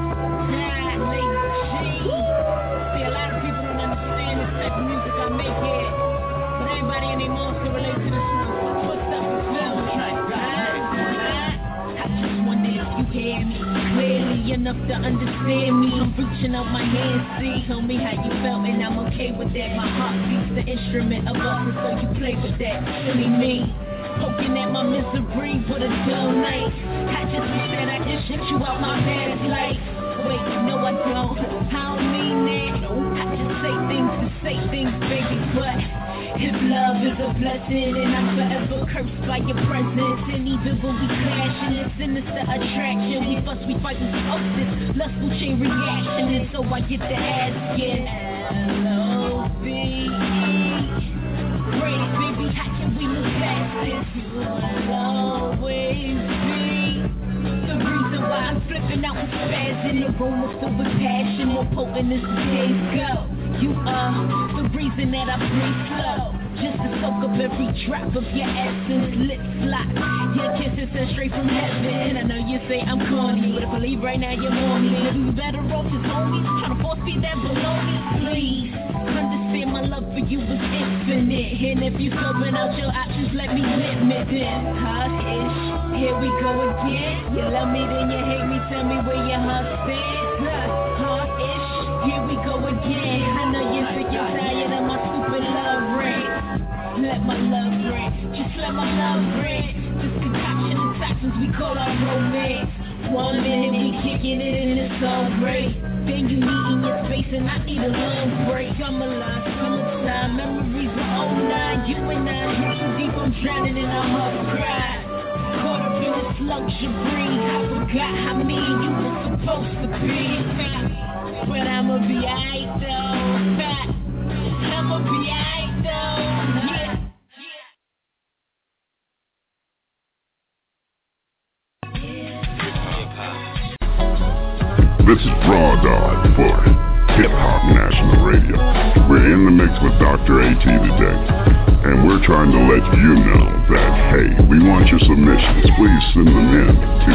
lot of people don't understand this type of music I make here, but everybody in their moms can relate to this one. What's up with Love Rants? I just wonder if you hear me clearly enough to understand me. I'm reaching out my hands, see. Tell me how you felt and I'm okay with that. My heart beats the instrument of us, and so you play with that. Silly me. Poking at my misery with a dull night. I just wish that I could shut you out my past life. Wait, no I don't mean that. I just say things, baby, but his love is a blessing, and I'm forever cursed by your presence. And even when we clashing, it's sinister attraction. We fuss, we fight, we opposites. Lustful chain reaction, and so I get the asking. L-O-V-E. Great, baby, how can we move past this? You alone. in the room is filled with passion, more potent as the days go. You are the reason that I breathe slow, just to soak up every drop of your essence. Lips locked, your kisses sent straight from heaven. I know you say I'm corny, but if I leave right now you want me. Maybe we better off as homies, trying to force feed that baloney. Please understand my love for you is infinite, and if you scoping out your options, let me limit them. Hush-ish, here we go again. You love me, then you hate me. Tell me where your heart stands. Hush-ish, here we go again. I know you're sick and tired of my stupid love rant. Let my love rant, just let my love rant. This concoction of toxins we call our romance. 1 minute we kicking it and it's all great. Then you needing your space and I need a long break. I'm alive, summertime, memories of 09. You and I, so deep I'm drowning in a hard cry. Caught up in this luxury, I forgot how me and you were supposed to be. But I'ma be alright though. I'ma be alright though. Yeah. This is Raw Dog for Hip Hop National Radio. We're in the mix with Dr. AT today, and we're trying to let you know that, hey, we want your submissions. Please send them in to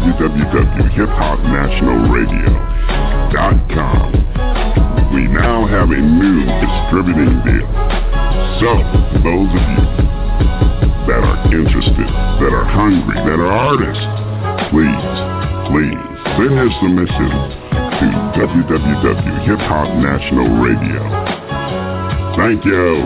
www.hiphopnationalradio.com. We now have a new distributing deal. So, those of you that are interested, that are hungry, that are artists, please send your submissions to www.hiphopnationalradio. Thank you.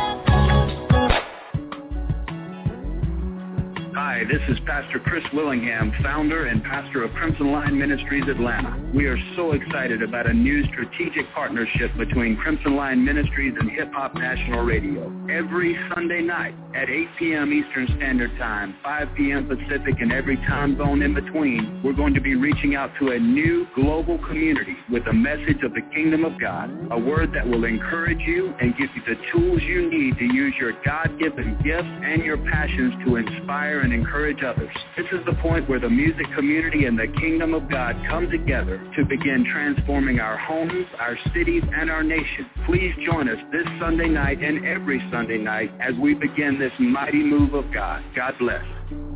Hi, this is Pastor Chris Willingham, founder and pastor of Crimson Line Ministries Atlanta. We are so excited about a new strategic partnership between Crimson Line Ministries and Hip Hop National Radio. Every Sunday night at 8 p.m. Eastern Standard Time, 5 p.m. Pacific, and every time zone in between, we're going to be reaching out to a new global community with a message of the kingdom of God, a word that will encourage you and give you the tools you need to use your God-given gifts and your passions to inspire and encourage others. This is the point where the music community and the kingdom of God come together to begin transforming our homes, our cities, and our nation. Please join us this Sunday night and every Sunday night as we begin this mighty move of God. God bless.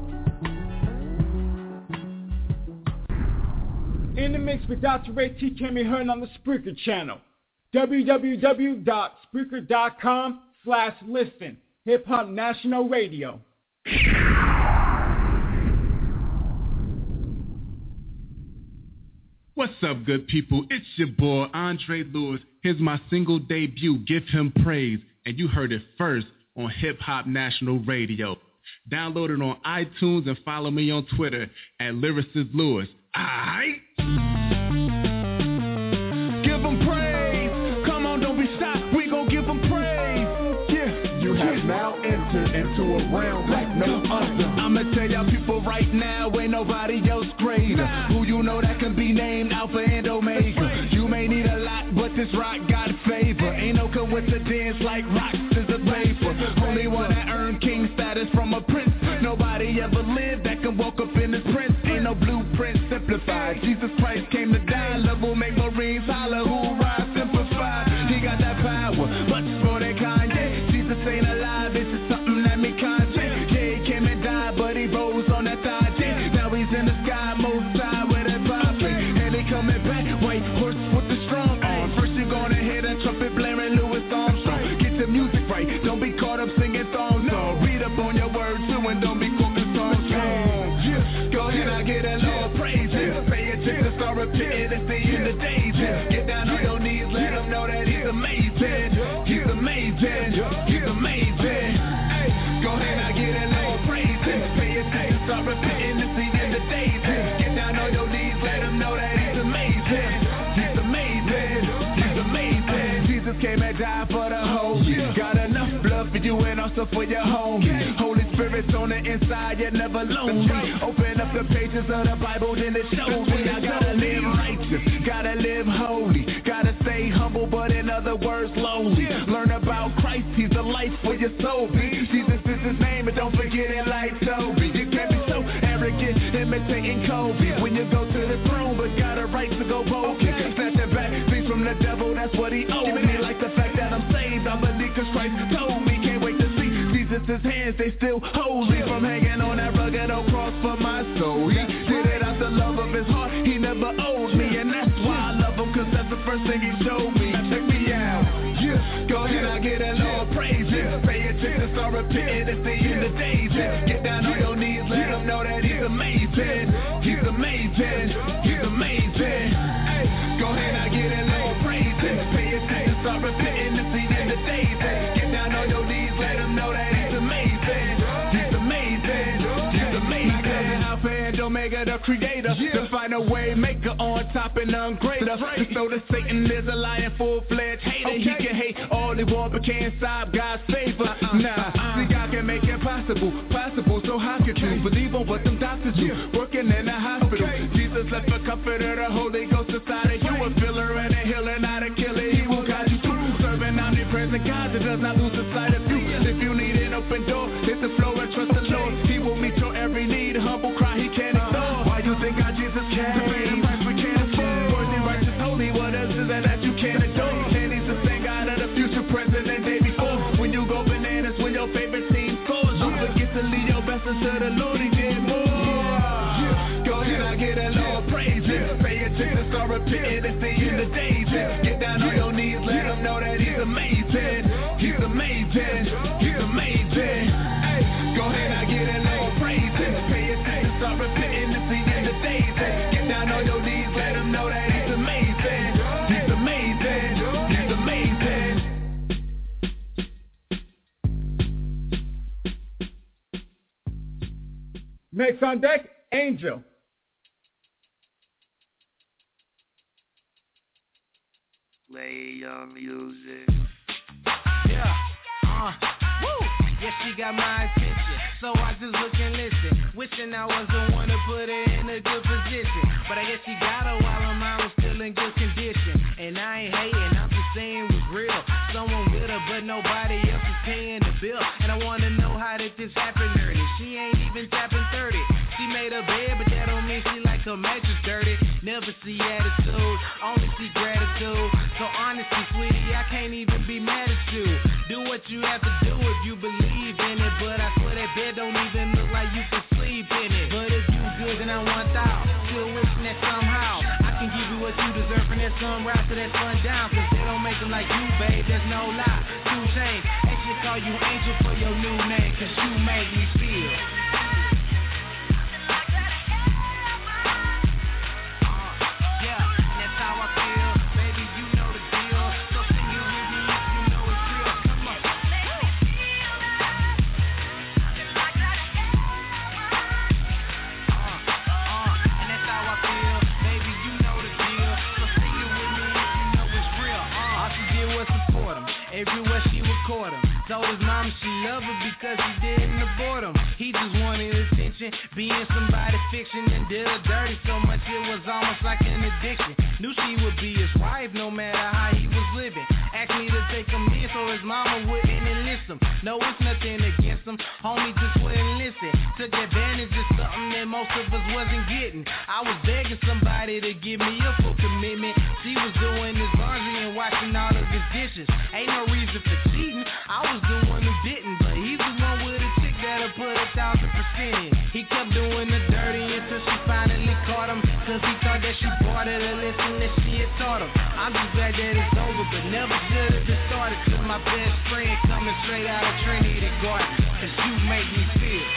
In the mix with Dr. Ray T can be heard on the Spreaker channel. www.spreaker.com/listen. Hip Hop National Radio. What's up, good people? It's your boy, Andre Lewis. Here's my single debut, Give Him Praise. And you heard it first on Hip Hop National Radio. Download it on iTunes and follow me on Twitter at Lyricist Lewis. Aight? Give him praise. Come on, don't be shy. We gon' give him praise. Yeah. You have now entered into a realm like no other. I'ma tell y'all people right now, ain't nobody else greater. Who you know that can be named Alpha and Omega. You may need a lot, but this rock got favor. Ain't no coincidence like rocks is a paper. Only one that earned king status from a prince. Nobody ever lived that can walk up in his prince. Ain't no blueprint simplified. Jesus Christ came to die. Love will make Marines holler. Who rise simplified? He got that power, much more than Kanye. Jesus ain't alive, it's just something that me Kanye. Yeah, he came and died, but he rose on that thigh. Now he's in the sky, most high with that popping. And he coming back, white horse with the strong arm. First you gonna hear that trumpet blaring, Louis Armstrong. Get the music right, don't be caught up singing thong song. Read up on your words too and don't be quoting song songs. Go ahead, I get a Lord praise him. Pay attention, start repeating, it's the end of days. Get down on your knees, let him know that he's amazing. He's amazing, he's amazing. Hey, go ahead, I get a Lord praise him. Pay attention, start repeating, it's the end of days. Get down on your knees, let him know that he's amazing. He's amazing, he's amazing. Jesus came and died for the whole. Got enough blood for you and also for your home. Holy Spirit's on the inside, you're never lonely. Open up the pages of the Bible, then it shows me I gotta live righteous, gotta live holy, gotta stay humble, but in other words, lonely. Learn about Christ, he's the life for your soul. Jesus is his name, and don't forget it like Toby. You can't be so arrogant, imitating Kobe. When you go to the throne, but got a right to go broken. Snatch that back, things from the devil, that's what he owed me. Like the fact that I'm saved, I believe cause Christ told me. Can't wait to see Jesus' hands, they still holy. From hanging on that rugged old cross for my soul. He did it out the love of his heart, he never owed me. And that's why I love him, cause that's the first thing he showed me. Check me out, yeah, go ahead, I get a Lord praise it. Pay attention, start repenting, it's the end of days. Get down on your knees, let him know that he's amazing. He's amazing, he's amazing. Hey, go ahead, I get a Lord praise it. Pay attention, start repenting, it's the end of days. Get down on your knees, let him know that he's amazing. He's amazing, he's amazing. Alpha and Omega, the creator, the final way maker, on top and none greater. Just know that Satan is a lying full-fledged hater. He can hate all he want but can't stop God's favor. See, God can make it possible, so how could you believe on what them doctors do? Working in a hospital, Jesus left a comforter, the Holy Ghost inside of you, a filler and a healer, not a killer. He will guide you through, serving omnipresent God that does not lose the sight of you. If you need an open door, hit the floor and trust the Lord. He will meet your every need, humble cry he can't ignore. Why you think God Jesus came? To pay the price we can't afford. Worthy, righteous, holy, what else is that you can't adore? And he's the same God of the future, present, and day before. When you go bananas, when your favorite team scores, don't forget to lead your best unto the Lord, he did more. Go ahead, I get a Lord praise it. Pay attention, start repenting, it's the end of days. Get down on your knees, let him know that he's amazing. He's amazing, he's amazing. Hey, go ahead, I get a Lord praise it. Pay attention, start repenting, it's the end of days. Get down on your knees, let him know that he's amazing. He's amazing, he's amazing. Next on deck, Angel. Play your music. Yeah, woo. Yeah, she got my attention, so I just look and listen. Wishing I was the one to put her in a good position, but I guess she got her while her mind was still in good condition. And I ain't hating, I'm just saying it was real. Someone with her, but nobody else is paying the bill. And I wanna know how did this happen early? She ain't even tapping 30. She made her bed, but that don't mean she like her mattress dirty. Never see attitude, only see gratitude. So honestly, sweetie, I can't even be mad at you. Do what you have to do if you believe in it. But I swear that bed don't even look like you can sleep in it. But if you good, then I want out. Still wishing that somehow I can give you what you deserve from that sunrise to that sundown. Cause they don't make them like you, babe, there's no lie. 2 Chainz, they should call you Angel for your new name. Cause you make me feel. Everywhere she would court him. Told his mama she loved her because he didn't abort him. He just wanted attention, being somebody fiction, and did her dirty so much it was almost like an addiction. Knew she would be his wife no matter how he was living. Asked me to take him in so his mama wouldn't enlist him. No, it's nothing against him, homie just wouldn't listen. Took advantage of something that most of us wasn't getting. I was begging somebody to give me a full commitment. She was doing his laundry and washing all of his dishes. Ain't no reason for cheating, I was the one who didn't. But he's the one with a chick that'll put 1,000% in. He kept doing the dirty until she finally caught him. Cause he thought that she bought her the lesson that she had taught him. I'm just glad that it's over, but never should have been started. Till my best friend coming straight out of Trinity Garden. Cause you make me feel.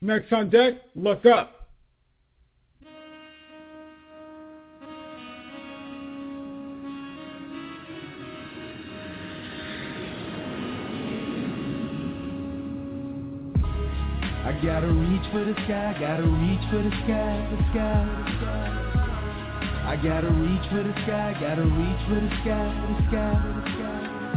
Next on deck, Look Up. I gotta reach for the sky, gotta reach for the sky, the sky, the sky. I gotta reach for the sky, gotta reach for the sky, the sky, the sky.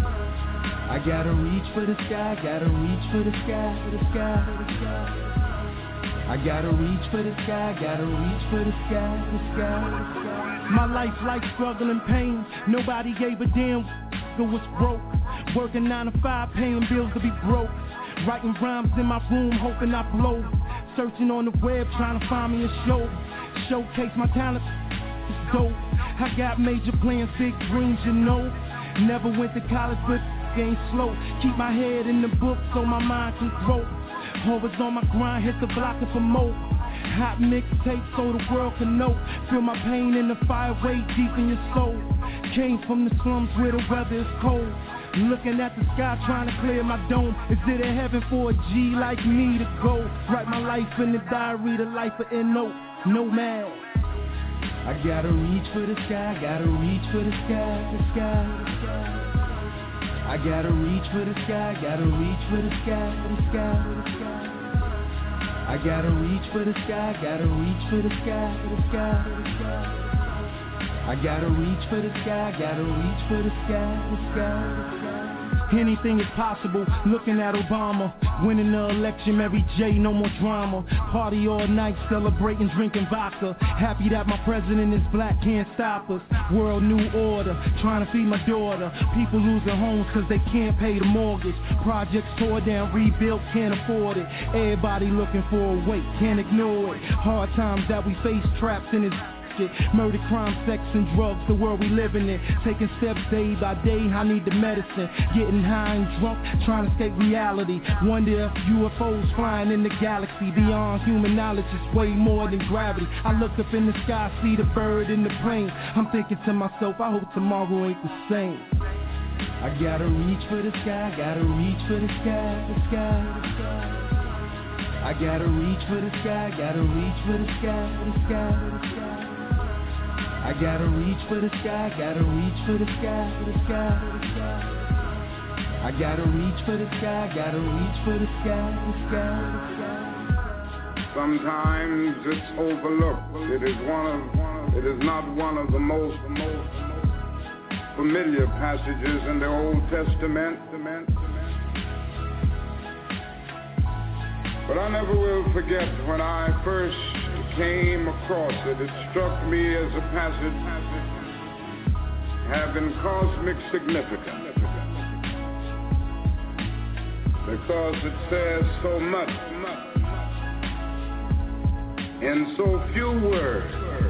I gotta reach for the sky, gotta reach for the sky, the sky, the sky. I gotta reach for the sky, gotta reach for the sky, the sky, the sky. My life like struggle and pain. Nobody gave a damn who was broke. Working 9 to 5, paying bills to be broke. Writing rhymes in my room, hoping I blow. Searching on the web, trying to find me a show. Showcase my talent, it's dope. I got major plans, big dreams, you know. Never went to college, but ain't slow. Keep my head in the book so my mind can grow. Always on my grind, hit the block and promote. Hot mixtape so the world can know. Feel my pain in the fire way deep in your soul. Came from the slums where the weather is cold. Looking at the sky trying to clear my dome. Is it a heaven for a G like me to go? Write my life in the diary, the life of N.O. Nomad. I gotta reach for the sky, gotta reach for the sky, the sky, the sky. I gotta reach for the sky, gotta reach for the sky, the sky, the sky. I gotta reach for the sky, gotta reach for the sky, the sky, the sky. I gotta reach for the sky, gotta reach for the sky, the sky, the sky. Anything is possible, looking at Obama. Winning the election, Mary J, no more drama. Party all night, celebrating, drinking vodka. Happy that my president is black, can't stop us. World new order, trying to feed my daughter. People losing homes cause they can't pay the mortgage. Projects tore down, rebuilt, can't afford it. Everybody looking for a way, can't ignore it. Hard times that we face, trapped in this murder, crime, sex, and drugs, the world we living in. Taking steps day by day, I need the medicine. Getting high and drunk, trying to escape reality. Wonder if UFOs flying in the galaxy. Beyond human knowledge, is way more than gravity. I look up in the sky, see the bird in the plane. I'm thinking to myself, I hope tomorrow ain't the same. I gotta reach for the sky, gotta reach for the sky, the sky, the sky. I gotta reach for the sky, gotta reach for the sky, the sky, the sky. I gotta reach for the sky, gotta reach for the sky, the sky, the sky. I gotta reach for the sky, gotta reach for the sky, the sky, the sky. Sometimes it's overlooked. It is not one of the most familiar passages in the Old Testament. But I never will forget when I first came across it. It struck me as a passage having cosmic significance, because it says so much in so few words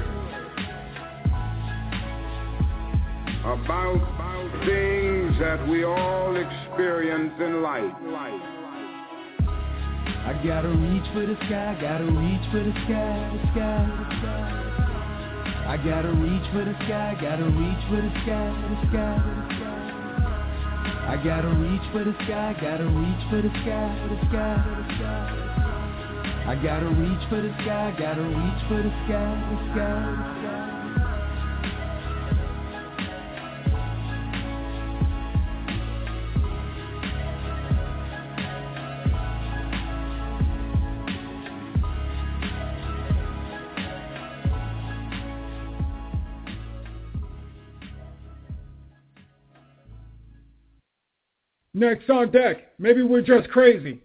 about things that we all experience in life. I gotta reach for the sky, gotta reach for the sky, the sky, the sky. I gotta reach for the sky, gotta reach for the sky, the sky, the sky. I gotta reach for the sky, gotta reach for the sky, the sky, the sky. I gotta reach for the sky, gotta reach for the sky, the sky, the sky. Next on deck, maybe we're just crazy.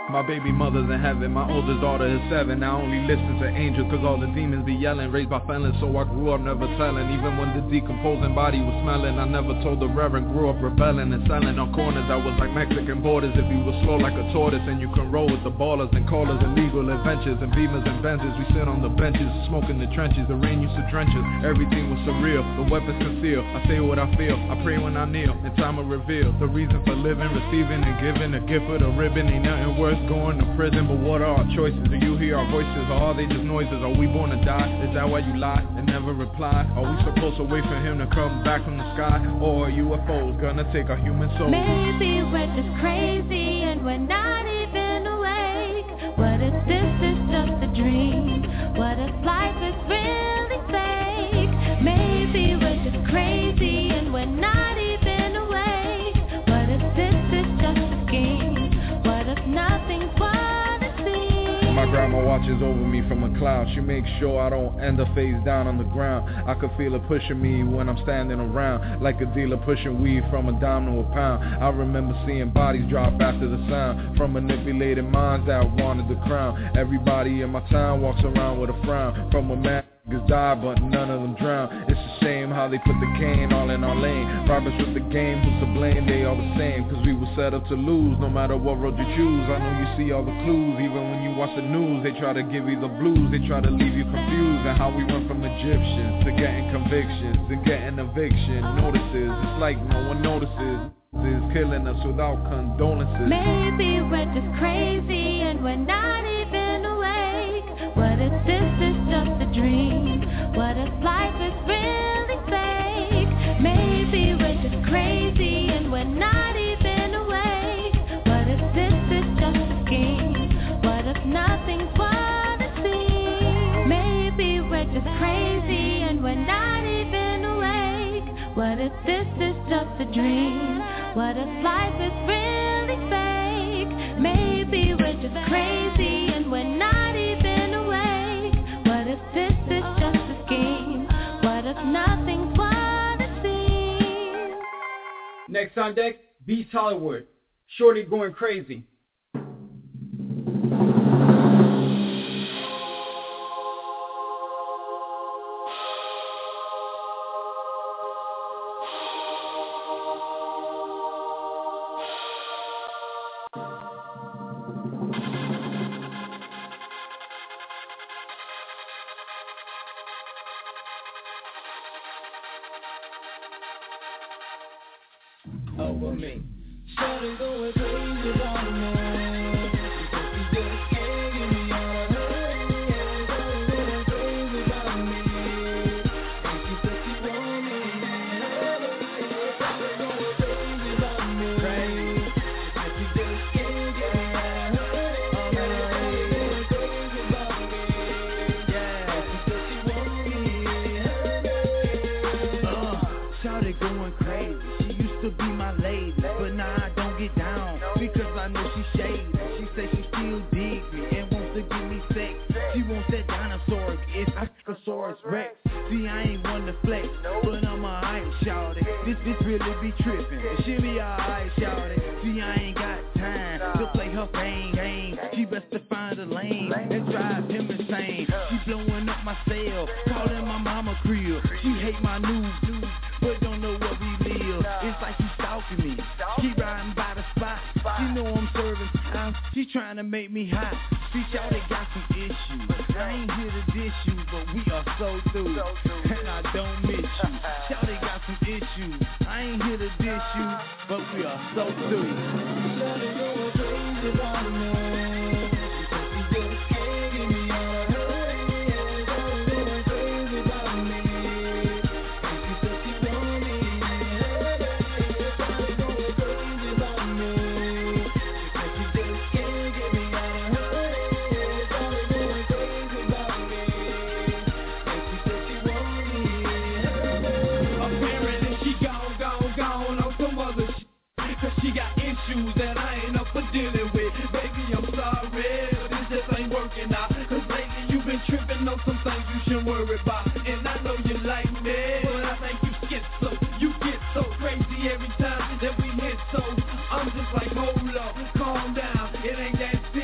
My baby mother's in heaven, my oldest daughter is 7. I only listen to angels cause all the demons be yelling. Raised by felons, so I grew up never telling. Even when the decomposing body was smelling, I never told the reverend. Grew up rebelling and selling on corners. I was like Mexican borders. If you were slow like a tortoise, and you can roll with the ballers and callers and legal adventures and beamers and Benzes. We sit on the benches, smoke in the trenches. The rain used to drench us, everything was surreal. The weapons concealed, I say what I feel. I pray when I kneel, and time will reveal the reason for living, receiving and giving. A gift of the ribbon, ain't nothing worse going to prison. But what are our choices? Do you hear our voices, or are they just noises? Are we born to die? Is that why you lie and never reply? Are we supposed to wait for him to come back from the sky? Or are UFOs gonna take our human souls? Maybe we're just crazy and we're not even awake. What if this is just a dream? What if life is really fake? Maybe we're just crazy and we're not even awake. What if this is just a scheme? What if nothing's what it seems? My grandma watches over me from a cloud. She makes sure I don't end up face down on the ground. I could feel her pushing me when I'm standing around, like a dealer pushing weed from a dime to a pound. I remember seeing bodies drop after the sound from manipulated minds that wanted the crown. Everybody in my town walks around with a frown. From a man niggas die, but none of them drown. It's a shame how they put the cane all in our lane. Robbers with the game, who's to blame? They all the same, cause we were set up to lose, no matter what road you choose. I know you see all the clues, even when you watch the news. They try to give you the blues, they try to leave you confused. And how we went from Egyptians to getting convictions, to getting eviction notices. It's like no one notices. Is killing us without condolences. Maybe we're just crazy and we're not even awake. What if this is just a dream? What if life is really fake? Maybe we're just crazy and we're not even awake. What if this is just a scheme? What if nothing's what it seems? Maybe we're just crazy and we're not even awake. What if this is just a dream? What if life is really fake? Maybe we're just crazy and we're not even awake. What if this is just a scheme? What if nothing's what it seems? Next on deck, Beats Hollywood. Shorty going crazy. Over me. Shawty going crazy about me. Because she just can't get me out of her head. Shawty going crazy about me. And she said she want me. Shawty going crazy about me. Because she just can't get me out of her head. Shawty going crazy about me. Yeah, she said she want me. Shawty going crazy. To be my lady, but now I don't get down because I know she shady. She say she still dig me and wants to give me sex. She wants that dinosaur, it's Icosaurus Rex. See, I ain't one to flex, but I'm alright, shawty. This really be tripping. She be alright, shawty. See, I ain't got time to play her game. She best to find a lane and drive him insane. She blowing up my cell, calling my mama crib. She hate my news, but don't know what we live. It's like she stalking me. She riding by the spot. She know I'm serving time. She trying to make me hot. See, shawty got some issues. I ain't here to dish you, but we are so through. And I don't miss you. Shawty got some issues. I ain't here to dish you, but we are so through. Shawty going crazy about me. Because she just can't get me out of her head. Shawty going crazy about me. And she said she want me. Shawty going crazy about me. Because she just can't get me out of her head. Shawty going crazy about me. And she said she want me. Apparently she gone on some other shit. Cause she got issues that I ain't up for dealing with. Baby, I'm sorry, but this just ain't working out. Cause lately you've been tripping on some things you shouldn't worry about. And I know you like me, but I think you schizo. You get so crazy every time that we hit, so I'm just like, hold up, calm down. It ain't that serious.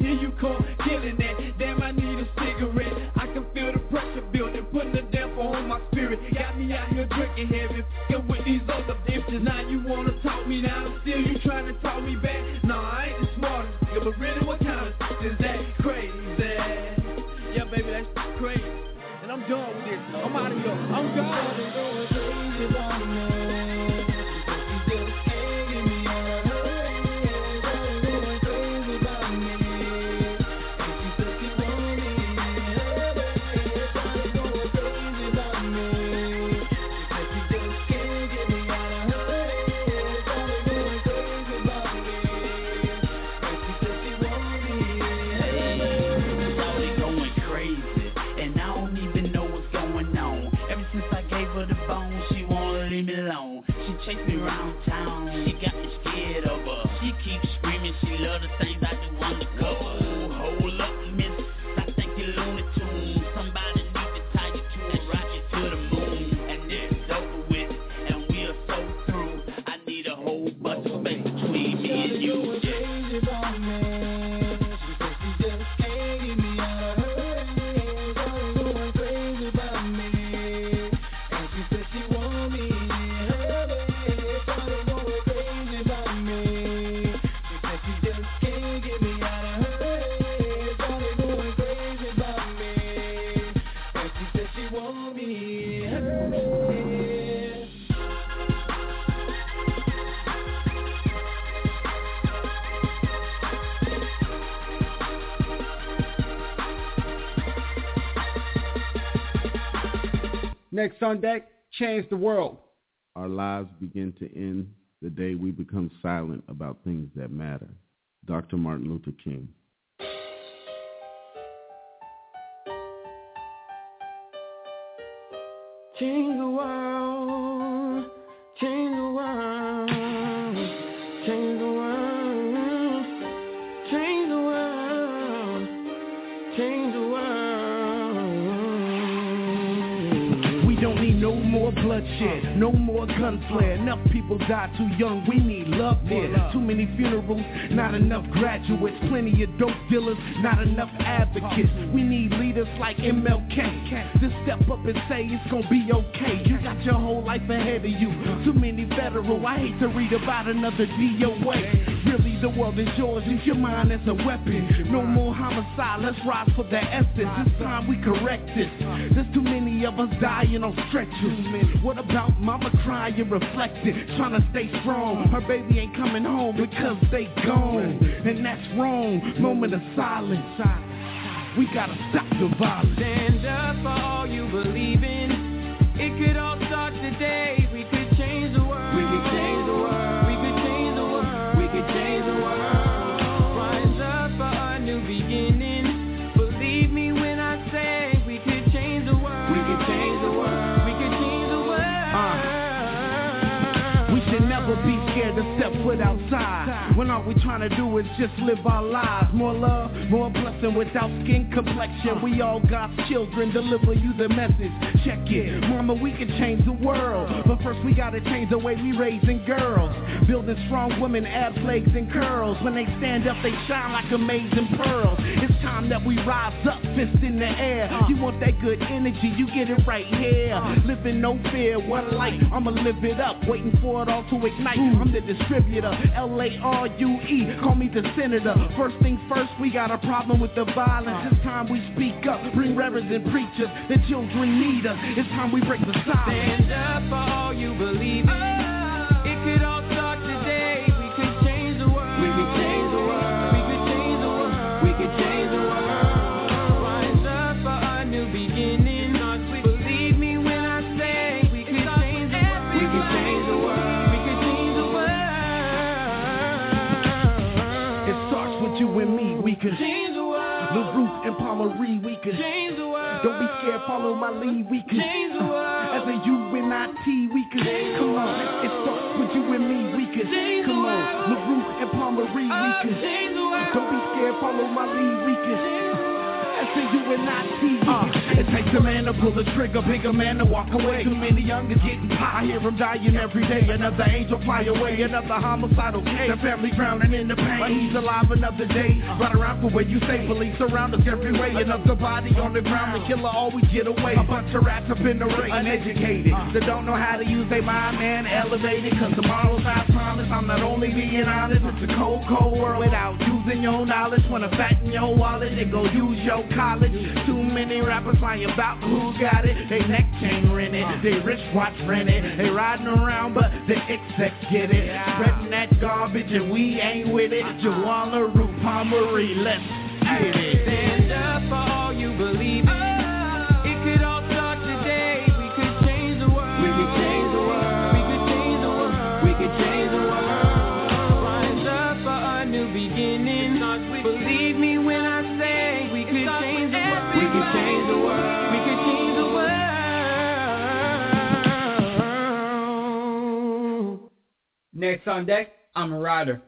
Here you come, killing it. Damn, I need a cigarette. I can feel the pressure building, putting a damper on my spirit. Got me out here drinking heavy, f***ing with these other bitches. Now you wanna talk me down, still you trying to talk me back. Nah, I ain't the smartest, but really what kind of is that crazy? Yeah, baby, that's crazy. And I'm done with this. I'm out of here. I'm gone. Chase me around town, she got me scared of her. She keeps screaming, she love the things I do undercover. Hold up, miss, I think you're Looney Tunes. Somebody need to tie you to a rocket to the moon. And it's over with, and we are so through. I need a whole bunch of space between me and you. Next on deck, Change the World. Our lives begin to end the day we become silent about things that matter. Dr. Martin Luther King. Change the world, change the world, change the world, change the world, change the world. We don't need no more bloodshed, no more gunfare. Enough people die too young, we need love there. Too many funerals, not enough graduates. Plenty of dope dealers, not enough advocates. We need leaders like MLK to step up and say it's gonna be okay. You got your whole life ahead of you. Too many federal, I hate to read about another DOA. Really, the world is yours, use your mind as a weapon. No more homicide, let's rise for the essence. It's time we correct this. There's too many of us dying on stretchers. What about mama crying, reflecting, trying to stay strong? Her baby ain't coming home because they gone, and that's wrong. Moment of silence. We gotta stop the violence. Stand up for all you believe in. It could all start today. We could change the world. We could change the world. We could change the world. We could change the world. Rise up for a new beginning. Believe me when I say we could change the world. We could change the world. We could change the world. We should never be scared to step foot outside when all we trying to do is just live our lives. More love, more blessing without skin complexion. We all God's children, deliver you the message. Check it, mama, we can change the world, but first we gotta change the way we raising girls. Building strong women, abs, legs, and curls. When they stand up, they shine like amazing pearls. It's time that we rise up, fist in the air. You want that good energy, you get it right here. Living no fear, one life, I'ma live it up. Waiting for it all to ignite. I'm the distributor, L-A-R-U-E, call me the senator. First things first, we got a problem with the violence. It's time we speak up, bring reverends and preachers. The children need us, it's time we break the silence. Stand up for all you believe in. It could all start today. We could change the world. We could change the world. We could change the world. We could change the world. Rise up for a new beginning. Believe me when I say we could change the world. We could change the world. We could change the world. It starts with you and me. We could change the world. Lil Ruth and Palmery, we could change the world. Don't be scared, follow my lead. We could change the world. As a UNIT, we could come on. It starts with you and me. We could come on. Lil Ruth and Palmery, we could. Don't be scared, follow my lead. We could. to you and not to you. It takes a man to pull the trigger, bigger man to walk away. Too many youngers getting high, I hear them dying every day. Another angel fly away, another homicidal case. The family drowning in the pain, but he's alive another day. Run around for where you say, police surround us every way. Another body on the ground, the killer always get away. A bunch of rats up in the ring, uneducated, that don't know how to use their mind, man, elevated. Cause tomorrow's not promised, I'm not only being honest. It's a cold, cold world without using your knowledge. Wanna fatten your wallet, they go use your college. Too many rappers lying about who got it. They neck chain rented, they wristwatch rented. They riding around but the execs get it. Spreading that garbage and we ain't with it. Jawala, Root, Palmery, let's get it. Stand up for all you believe in. It could all start today. We could change the world. We could change the world. We could change the world. We could change the world. Rise up for a new beginning. Believe me when I say we could change the world. We could change the world. We could change the world. Next on deck, I'm a rider.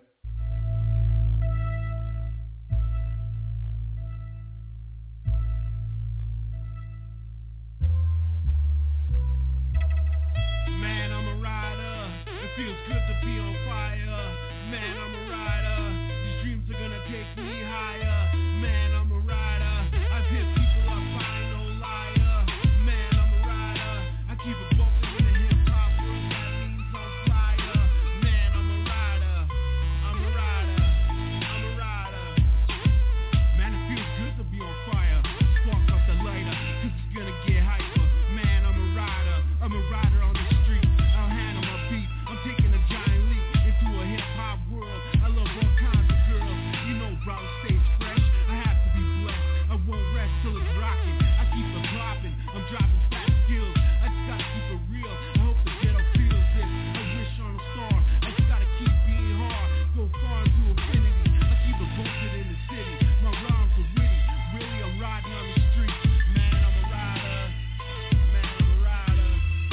Man, I'm a rider. It feels good to be on fire. Man, I'm a rider. These dreams are gonna take me higher. Man, I'm a rider. I've hit people up, I ain't no liar. Man, I'm a rider. I keep it bumping in the hip-hop world, that means on fire. Man, I'm a rider. I'm a rider. I'm a rider. Man, it feels good to be on fire. Spark up the lighter, cause it's gonna get hyper. Man, I'm a rider. I'm a rider on the street. I'll handle my beat. I'm taking a giant leap into a hip-hop world. I love all kinds of girls. You know, bro, stays fresh. I have to be blessed. I won't rest till it's rocking. I keep it popping. I'm dropping fat skills. I just gotta keep it real. I hope the ghetto feels this. I wish on a star. I just gotta keep being hard. Go far into infinity. I keep it bumping in the city. My rhymes are witty. Really, I'm riding on the street. Man, I'm a rider. Man, I'm a rider.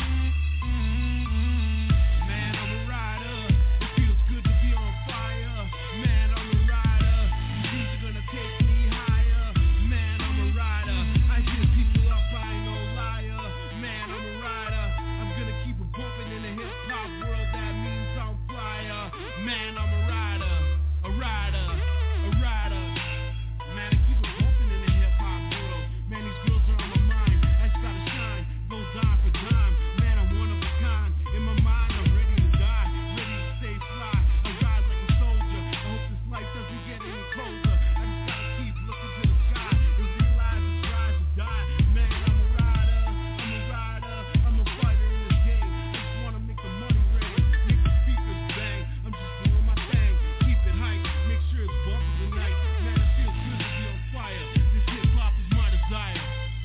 Man, I'm a rider. It feels good to be on fire. Man, I'm a rider. These dreams are gonna take me higher. Man, I'm a rider. I hit people up, I ain't no liar. Man, I'm a rider. I'm gonna keep it bumping in the hip-hop world. That means I'm flyer. Man, I'm a rider. A rider. A rider. Man, I keep it bumping in the hip-hop world. Man, these girls are on my mind. I just gotta shine. Go dime for dime. Man, I'm one of a kind. In my mind, I'm ready to die. Ready to stay fly. I ride like a soldier. I hope this life doesn't get any colder. I just gotta keep looking to the sky and realize it's rise or die. Man, I'm a rider. I'm a rider. I'm a fighter in this game. I just wanna make the money rain. Make the speakers bang. I'm just doing my thing. Keep it hype. Make sure it's bumping tonight. Man, it feels good to be on fire. This hip-hop is my desire.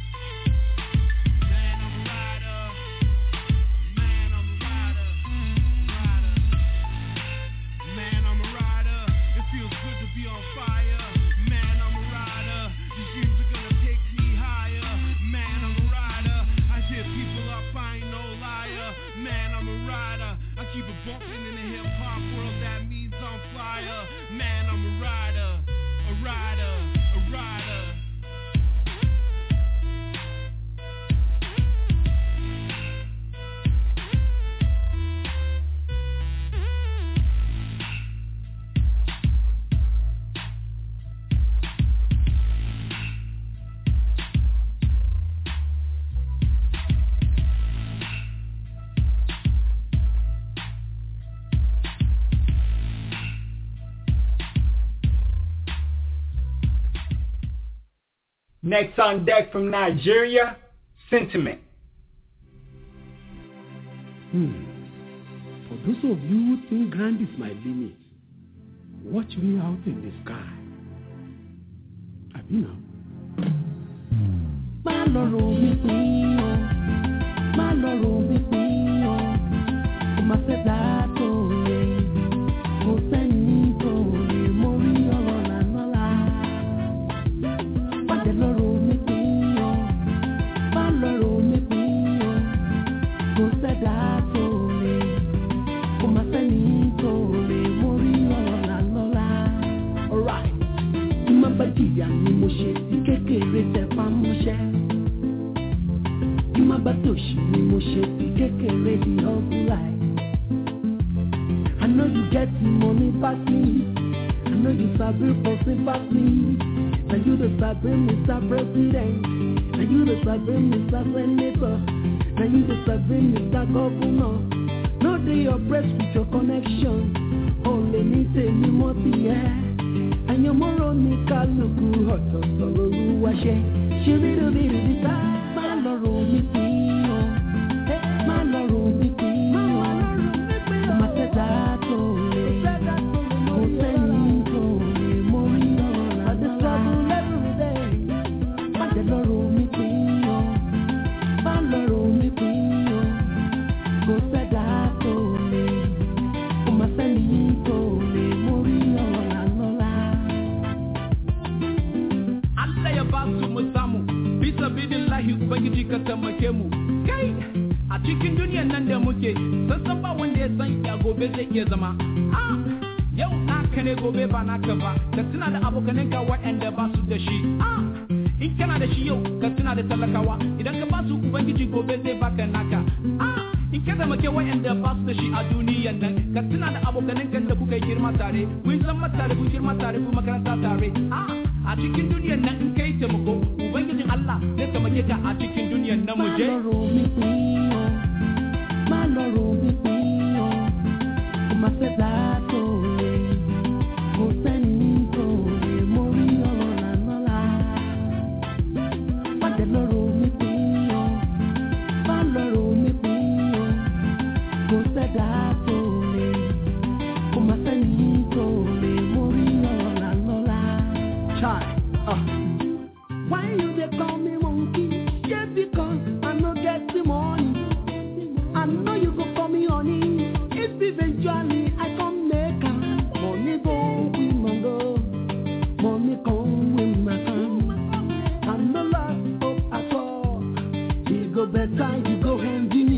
Man, I'm a rider. Man, I'm a rider. Rider. Man, I'm a rider. It feels good to be on fire. Man, I'm a rider. These dreams are gonna take me higher. Man, I'm a rider. I hit people up, I ain't no liar. Man, I'm a rider. I keep it bumping in the hip-hop world. That means I'm flyer. Man, I'm a rider. A rider. A rider. Next on deck from Nigeria, Sentiment. For those of you who think grand is my limit, watch me out in the sky. Àbí now. Má lọ rò mí pín o, má lọ rò mí pín o, kò má fẹ́ dá tó yẹ, kò sẹ́ni tó yẹ, mo rí ọ̀rọ̀ lànà la. Má dẹ̀ lọ rò mí pín o, má lọ rò mí pín o, kò sẹ́dá tó yẹ, kò má sẹ́ni tó yẹ, mo rí ọ̀rọ̀ lànà la. Alright, tí má bá jìyà ni mo ṣe ti kékeré ni mo ṣe fi kékeré di hustle life. I know you get the money back me. I know you sabi for sympathy. And you the sabi Mr. President. And you the sabi Mr. Senator. And you the sabi Mr. Governor. No dey oppressed with your connection. Only ní tèmi mọ́ ti yẹ. Àyànmọ́rọ̀ ní kálukú ọ̀tọ̀ọ̀tọ̀ lolúwa ṣe. Ṣé bídú bídú bí tá? Má lọ́rọ̀ mi pín o. Má lọ́rọ̀ mi pín o. Má tẹ́tà tó lè. Kò sẹ́ni tó lè mórí ọ̀rọ̀ àti trouble every day. Má jẹ́ lọ́rọ̀ mi pín o. Má lọ́rọ̀ mi pín o. Kò sẹ́dá tó lè. Kò má sẹ́ni tó lè mórí ọ̀rọ̀ àlọ́lá. Allah ya ba su mu samu bisa bidillahi ubangiji ka taimake mu kai a cikin duniyar nan da muke sassan ba wanda ya san ya gobe zai iya zama yau naka ne gobe ba naka ba ka tuna da abokananka waɗanda ba su da shi in kana da shi yau ka tuna da talakawa idan ka ba su ubangiji gobe zai baka naka in ka taimake waɗanda ba su da shi a duniyar nan ka tuna da abokananka da kuka yi girma tare kun zama tare kun girma tare kun makaranta tare a cikin duniyar nan in kai taimako ubangijin Allah zai taimake ka a cikin duniyar nan mu je má lọ́rọ̀ mi pín o kò má fẹ́ dá tó lè kò sẹ́ni tó lè mórí ọ̀rọ̀ lánàá má jẹ́ lọ́rọ̀ mi pín o má lọ́rọ̀ mi pín o kò sẹ́dá tó lè kò má sẹ́ni tó lè mórí ọ̀rọ̀ lánàá. Chai, why you dey call me monkey? Just because I no get the money. I know you go call me honey. If eventually I come make am, money go with my love, money come with my time. I'm no lost hope at all. You go better, you go handy me.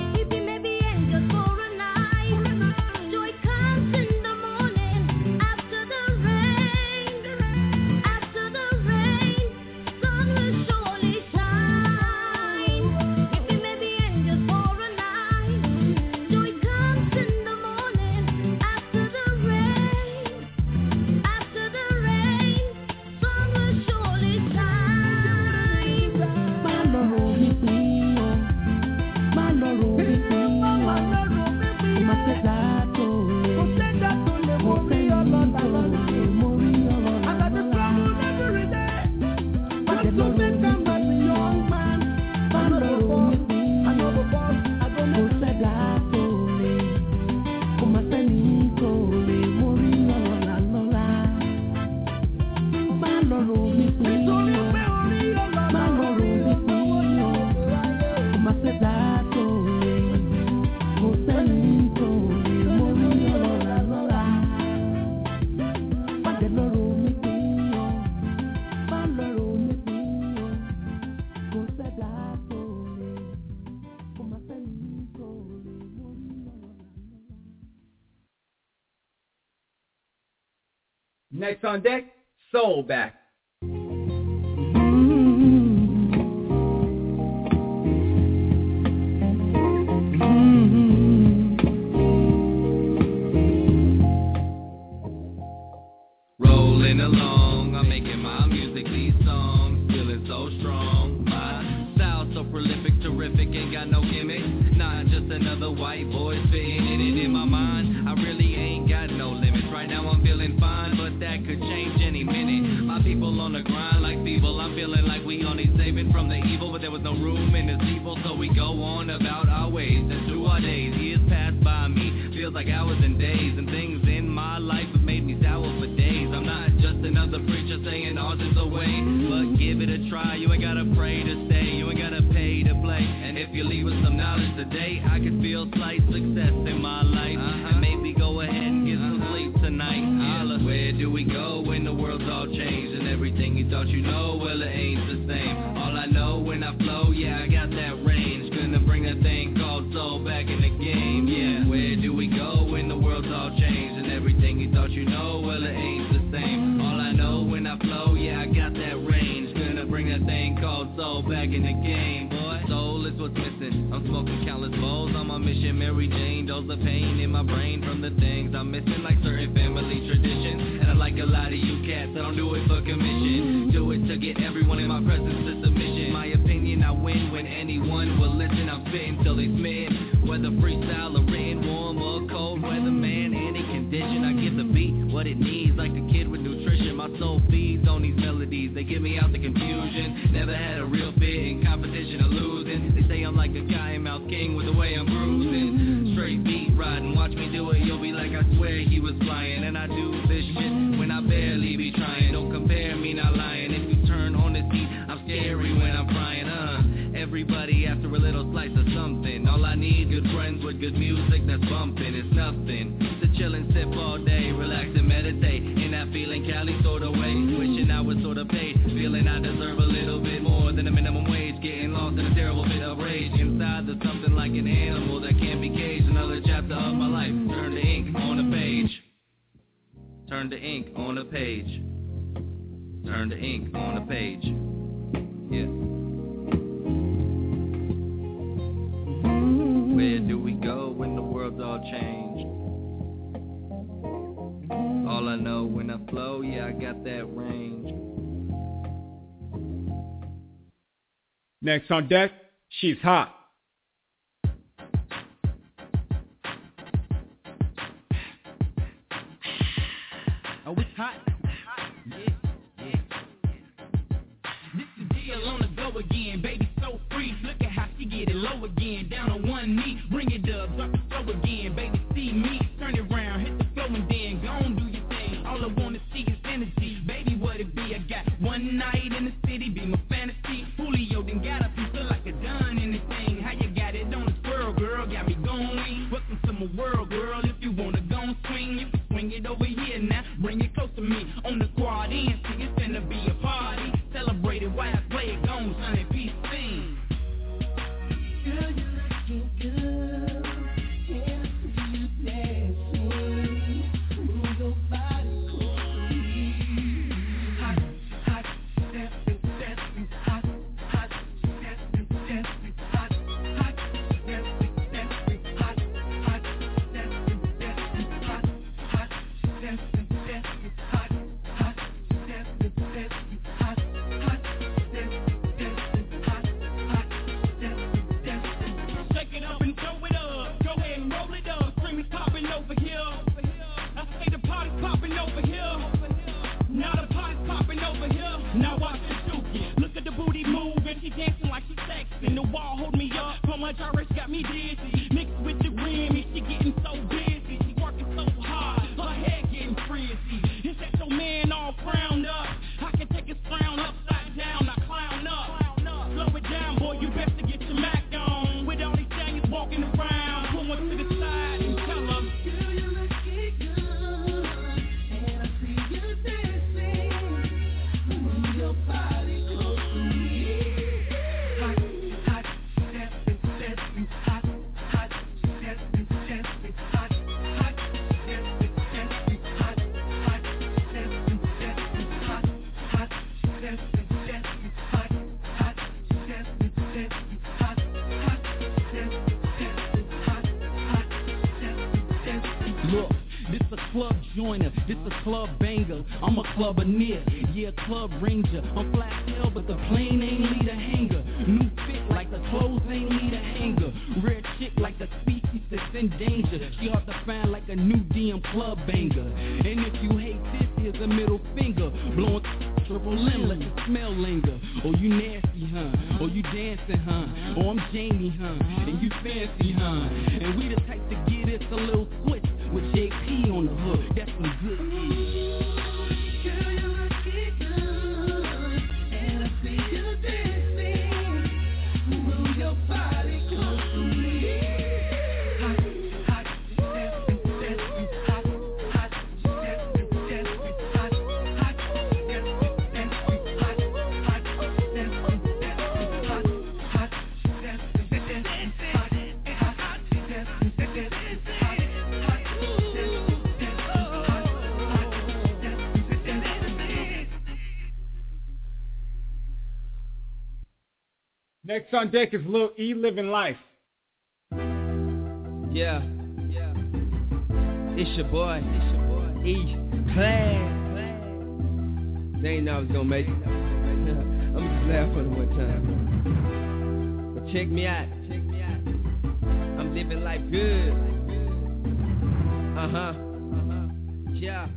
Next on deck, Soul Back. Rolling along, I'm making my music, these songs, feeling so strong. My style so prolific, terrific, ain't got no gimmick. Not just another white boy spitting it in my mind. I really ain't got no limits. Right now I'm feeling fine, but that could change any minute. My people on the grind like feeble. I'm feeling like we only saving from the evil, but there was no room in this evil, so we go on about our ways and through our days. Years pass by me, feels like hours and days, and things in my life have made me sour for days. I'm not just another preacher saying ours is the way, but give it a try. You ain't gotta pray to stay, you ain't gotta pay to play. And if you leave with some knowledge today, I could feel slight success in my life. And maybe go ahead and get some sleep tonight. Where do we go when the world's all changed and everything you thought you know, well it ain't the same. All I know when I flow, yeah, I got that range. Gonna bring that thing called soul back in the game, yeah. Where do we go when the world's all changed and everything you thought you know, well it ain't the same. All I know when I flow, yeah, I got that range. Gonna bring that thing called soul back in the game, boy. Soul is what's missing. smoking countless bowls on my mission. Mary Jane, dose of pain in my brain from the things I'm missing, like certain family traditions. And I like a lot of you cats, I don't do it for commission. Do it to get everyone in my presence to submission. My opinion, I win when anyone will listen. I'm spitting till they smitten. Whether freestyle or written, warm or cold weather, man, any condition, I give the beat what it needs, like a kid with nutrition. My soul feeds on these melodies, they get me out the confusion. Never had a real fit in competition or losing. They say I'm like a Cotton Mouth King with the way I'm cruising. Straight beat riding, watch me do it, you'll be like, I swear he was flying. And I do this shit when I barely be trying. Don't compare me, not lying. If you turn on the seat, I'm scary when I'm flying. Everybody after a little slice of something. All I need, good friends with good music that's bumping. It's nothing to chill and sip all day, relax and meditate in that feeling Cali sort of way. Wishing I was sort of paid, feeling I deserve a little bit more than a minimum wage. Getting lost in a terrible bit of rage. Inside there's something like an animal that can't be caged. Another chapter of my life, turn the ink on a page. Turn the ink on a page. Turn the ink on a page. Yeah. Where do we go when the world's all changed? All I know when I flow, yeah, I got that range. Next on deck, She's Hot. Oh, it's hot. This is deal on the go again, baby, so free. Look at how she get it low again, down on one knee. Bring it up, drop the flow again, baby, see me. Turn it around, hit the flow and then go on, do your thing. All I wanna see is energy, baby, what it be? I got one night in the city, be my fantasy. Julio done got up, you feel like a done anything. How you got it on the swirl, girl, got me going. Welcome to my world, girl, if you wanna go and swing, you can swing it over here now. Bring it close to me, on the quad end, see it's finna be a party. Celebrate it while I play it, gone, son, and peace sing. Girl, you're looking good, and I see you dancing. Move your body close to me. Hot, hot, dancing, dancing, hot, hot, dancing, dancing, hot, hot, dancing, dancing, hot, hot, dancing, dancing, hot, hot, dancing, dancing, hot, hot, dancing, dancing, hot, hot, dancing, dancing, hot, hot, dancing, dancing. Shake it up and throw it up. Go ahead and roll it up. Scream is popping over here. I say the party's popping over here. Now the party's popping over here. Now watch it dookie. Look at the booty move and she dancing like she's sexy. The wall hold me up. So much RS got me dizzy. Mixed with the Grammy, she getting so busy. She working so hard, her head getting frizzy. Is that your man all frowned up? I can take his frown upside down, I clown up. Slow it down, boy, you best to get your Mac on. With all these things walking around, pull one to the side and tell them, girl, you looking good, and I see you dancing. Move your body close to me. Hot, hot, dancing, dancing, hot, hot, dancing, dancing, hot, hot, dancing, dancing, hot, hot, dancing, dancing, hot, hot, dancing, dancing, hot, hot, dancing, dancing, hot, hot, dancing, dancing, hot, hot, dancing, dancing. Look, this a club joiner, this a club banger. I'm a clubber-near, yeah, club ranger. I'm flat hell, but the plane ain't need a hanger. New fit like the clothes ain't need a hanger. Rare chick like the species that's in danger. She hard to find like a new DM club banger. And if you hate this, here's a middle finger. Blowing triple limb, let the smell linger. Oh, you nasty, huh? Oh, you dancing, huh? Oh, I'm Jamie, huh? And you fancy, huh? And we the type to get it a little switch with JP on the hook. That's some good shit. Girl, you looking good, and I see you dancing. Move your body close to me. Hot, hot, dancing, dancing, hot, hot, dancing, dancing, hot, hot, dancing, dancing, hot, hot, dancing, dancing, hot, hot, dancing, dancing, hot, hot, dancing, dancing, hot. Next on deck is Lil E, Living Life. Yeah. It's your boy. E-Class. They ain't know I was gonna make it. I'm just laughing on it one time. But check me out. I'm living life good. Yeah.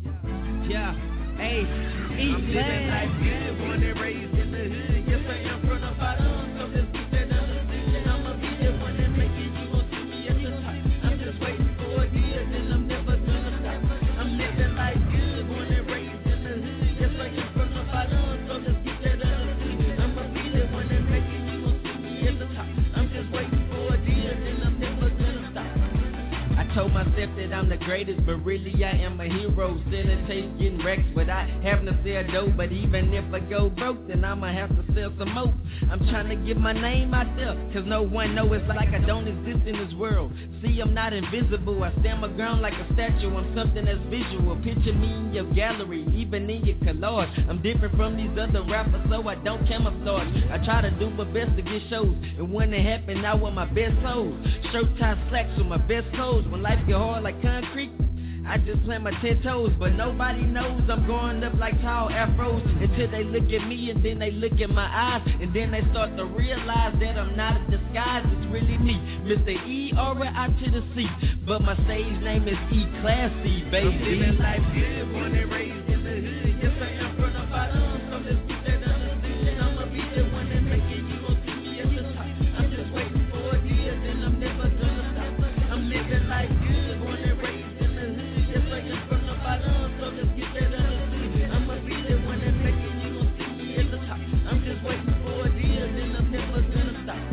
Hey, I'm living life good. Born and raised in the hood. Yes, I am from the bottom. So let's keep that understanding. I'ma be the one that make it. You gon' see me at the top. I'm just waiting for a year, then I'm never gonna stop. I'm living life good. Born and raised in the hood. Yes, I am from the bottom. So let's keep that understanding. I'ma be the one that make it. You gon' see me at the top. I'm just waiting for a year, then I'm never gonna stop. I told myself that I'm the greatest, but really I am a hero. Selling taste, getting wrecked, but I happen to sell dope. But even if I go broke, then I'ma have to sell some more. I'm trying to get my name out there, cause no one know it's like I don't exist in this world. See, I'm not invisible, I stand my ground like a statue. I'm something that's visual, picture me in your gallery, even in your collage. I'm different from these other rappers, so I don't camouflage. I try to do my best to get shows, and when it happen, I wear my best clothes. Shirt tie slacks with my best clothes. When life get hard like concrete, I just plant my 10 toes, but nobody knows I'm growing up like tall afros until they look at me and then they look in my eyes and then they start to realize that I'm not a disguise. It's really me, Mr. E-R-I to the C, but my stage name is E-Classy, baby. I'm living life good, born and raised in the hood. Yes, I am from the bottom, so let's keep that understanding. I'ma be the one that make it. You gon' see me at the top. I'm just waiting for a year, then I'm never gonna stop. I'm living life good, born and raised in the hood. Yes, I am from the bottom, so let's get that understood. I'ma be the one that make it. You gon' see me at the top. I'm just waiting for a year, then I'm never gonna stop.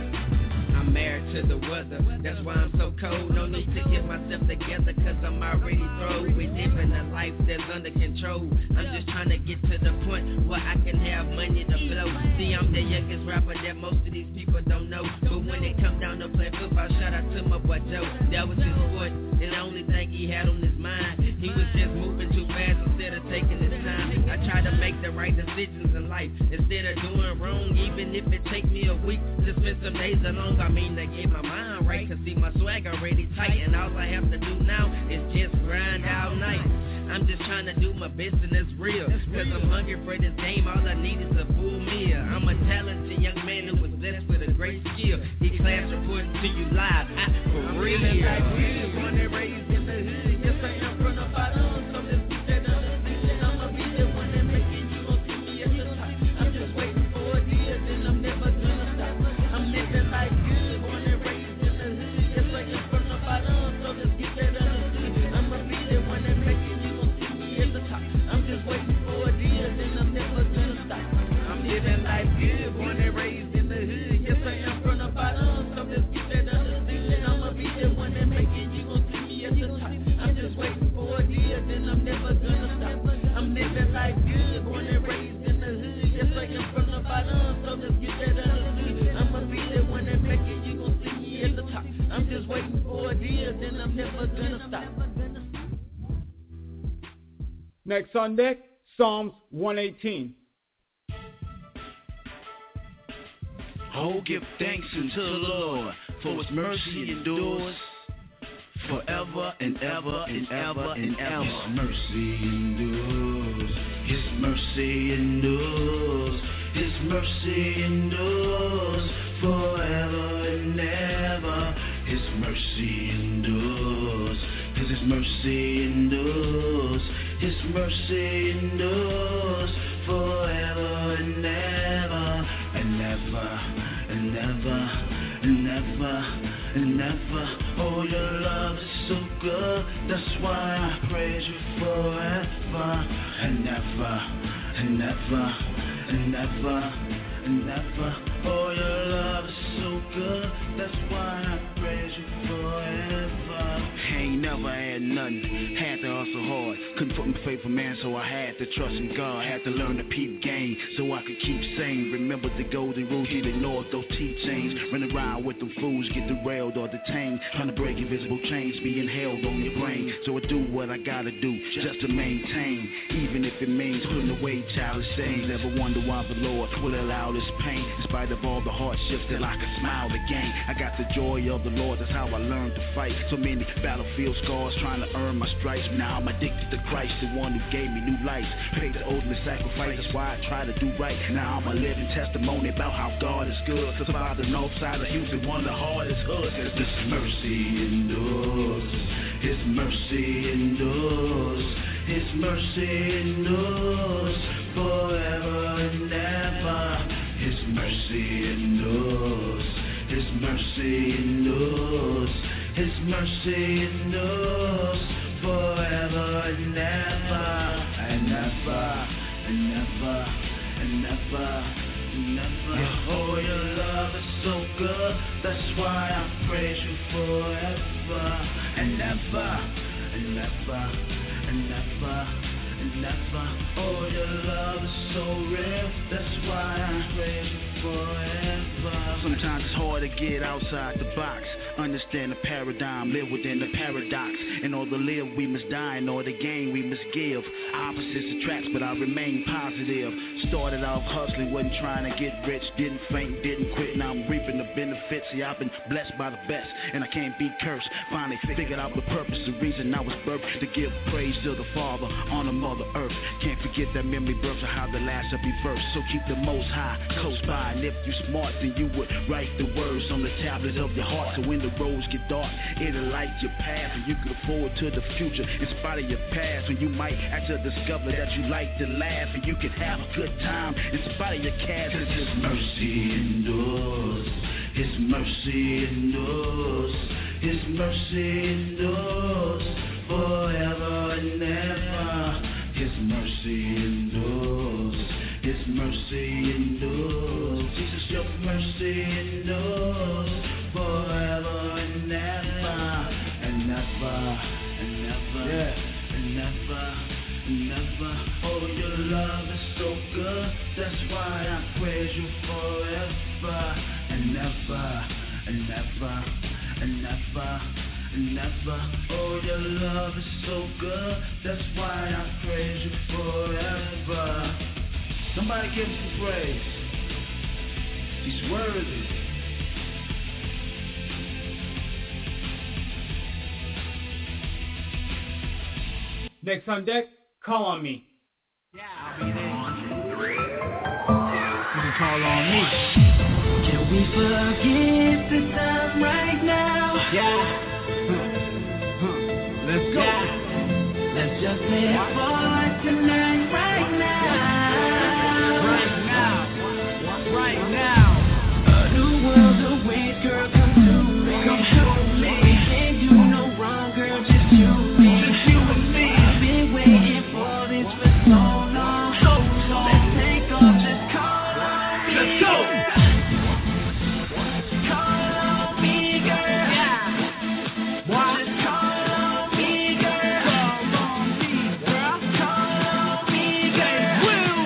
I'm married to the weather, that's why I'm so cold. No need to get myself together, cause I'm already through. We living a life that's under control. I'm just trying to get to the point where I can have money to flow. See, I'm the youngest rapper that most of these people don't know. But when it come down to play football, shout out to my boy Joe. That was his sport, and the only thing he had on his mind, he was just moving too fast instead of taking his time. I try to make the right decisions in life instead of doing wrong, even if it take me a week to spend some days alone. I mean to get my mind right, cause see my swag already tight, and all I have to do now is just grind all night. I'm just trying to do my best and it's real, cause I'm hungry for this game, all I need is a full meal. I'm a talented young man who was blessed with a great skill. E-Class reporting to you live, for real. I'm like real, born and raised in the hood. Yes, I am from the bottom, so let's keep that understanding. I'ma be the one that make it. You gon' see me at the top. I'm just waiting for a year, then I'm never gonna stop. I'm living life good, born and raised in the hood. Yes, I am from the bottom, so let's get that understood. I'ma be the one that make it. You gon' see me at the top. I'm just waiting for a year, then I'm never gonna stop. I'm living life good, born and raised in the hood. Yes, I am from the bottom, so let's get that understood. I'ma be the one that make it. You gon' see me at the top. I'm just waiting for a year, then I'm never gonna stop. I'm living life good, born and raised in the hood. Yes, I am from the bottom, so let's get that understood. I'ma be the one that make it. You gon' see me at the top. I'm just waiting for a year, then I'm never gonna stop. Next on deck, Psalms 118. Oh, give thanks unto the Lord, for his mercy endures forever and ever and ever and ever. His mercy endures, his mercy endures, his mercy endures forever and ever. His mercy endures, 'cause his mercy endures, his mercy endures forever and ever and ever and ever and ever and ever. Oh, your love is so good, that's why I praise you forever and ever and ever and ever and ever. Oh, your love is so good, that's why I praise you forever. Ain't never had nothing, had had to hustle hard. Couldn't put my faith in man, so I had to trust in God. Had to learn to peep game, so I could keep sane. Remember the golden rules, you ignore those teachings. Run around with them fools, get derailed or detained. Trying to break invisible chains, being held on your brain. So I do what I gotta do, just to maintain. Even if it means putting away childish things. Never wonder why the Lord will allow this pain. In spite of all the hardships, still I can smile again. I got the joy of the Lord, that's how I learned to fight. So many battlefield scars, trying to earn my stripes. Now I'm addicted to Christ, the one who gave me new life. Paid the ultimate sacrifice, that's why I try to do right. Now I'm a living testimony about how God is good. Survive the north side of Houston, one of the hardest hoods. His mercy endures, His mercy endures, His mercy endures forever and ever. His mercy endures, His mercy endures, His mercy endures forever and ever, and ever, and ever, and ever. Never. Oh, your love is so good, that's why I praise you forever and ever, and ever, and ever, and ever. Oh, your love is so real, that's why I praise you forever. Sometimes it's hard to get outside the box, understand the paradigm, live within the paradox. In order to live, we must die, in order to gain, we must give. Opposites attract, but I remain positive. Started off hustling, wasn't trying to get rich, didn't faint, didn't quit. Now I'm reaping the benefits. See, I've been blessed by the best, and I can't be cursed. Finally figured out the purpose, the reason I was birthed, to give praise to the Father on the Mother Earth. Can't forget that memory birth of how the last shall be first. So keep the Most High close by, and if you smart, then you would write the words on the tablet of your heart. So when the roads get dark, it'll light your path, and you can look forward to the future in spite of your past. When you might actually discover that you like to laugh, and you can have a good time in spite of your cast. Cause His mercy endures, His mercy endures, His mercy endures forever and ever. His mercy endures, His mercy endures. Jesus, your mercy endures forever and ever, and ever, and ever, and ever, and ever. Oh, your love is so good, that's why I praise you forever and ever, and ever, and ever, and ever. Oh, your love is so good, that's why I praise you forever. Somebody give him some praise. He's worthy. Next on deck, Call on Me. Yeah, I'll be there. You can call on me. Can we forget the time right now? Yeah. Let's go. Yeah. Let's just live for tonight, right now. Right now. Right now. A new world awaits, girl, come to me. Come to me. We can't do no wrong, girl, just you and me. Just you and me. I've been waiting for this for so long. So long. Let's take off, just call on me. Let's go. Call on me, girl. Yeah. What? Just call on me, girl. Call on me, girl. Call on me, girl.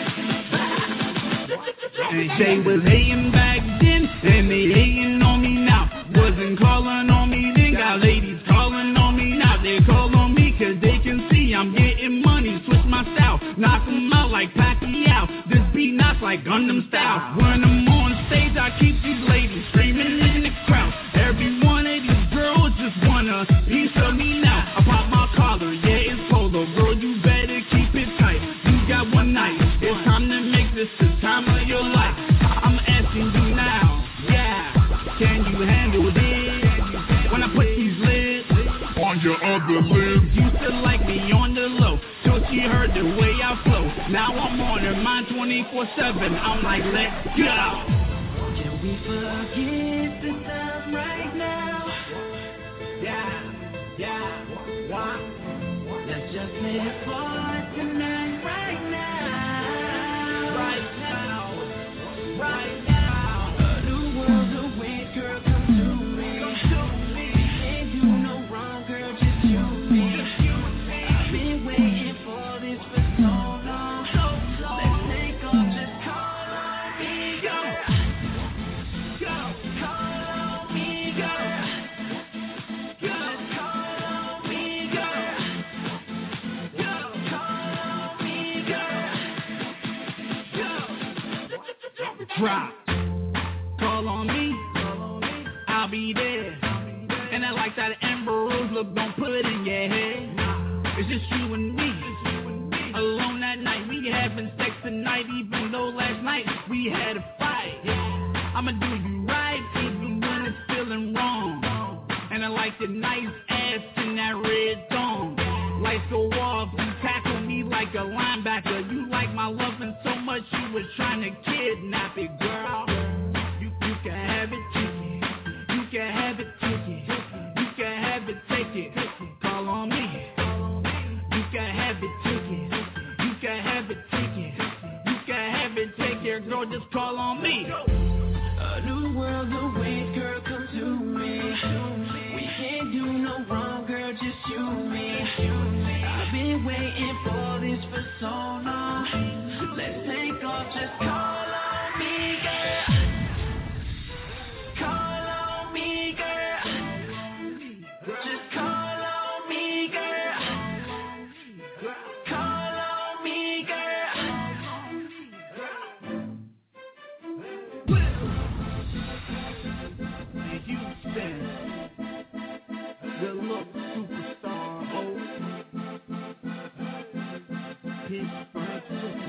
And they was hating back then, and they hating on me now. Wasn't calling on me then, got ladies calling on me now. They call on me cause they can see I'm getting money. Switch my style, knock them out like Pacquiao. This beat knocks like Gundam style. When I'm on stage, I keep these ladies screaming in the crowd. Every one of these girls just want a piece of me now. I pop my collar, yeah, it's polo. Girl, you better keep it tight. You got one night, it's time to make this the time of your life. I'm asking you now, yeah, can you handle this? When I put these lids on your other lid, used to like me on the low, till she heard the way I flow. Now I'm on her mind 24/7. I'm like, let's go. Can we forget the time right now? Yeah, why? Let's just live for tonight, right now. Right now. A new world awaits, girl, come to me. We can't do no wrong, girl, just you and me. drop. Call on me, I'll be there. And I like that Amber Rose look, don't put it in your head. It's just you and me, alone that night. We having sex tonight, even though last night we had a fight. I'ma do you right, even when it's feeling wrong. And I like your nice ass in that red thong. Lights go off, you tackle me like a linebacker. You like my loving so much, you was trying to kidnap it, girl. You can have it, take it. You can have it, take it. You can have it, take it. Call on me. You can have it, take it. You can have it, take it. You can have it, take it, girl. Just call on me. A new world awaits, girl, come to me. We can't do no wrong, girl, just you and me. I've been waiting for this for so long. Let's take off, just call on me, girl. Call on me, girl. Just call on me, girl. Call on me, girl. Houston, the look superstar, His Frank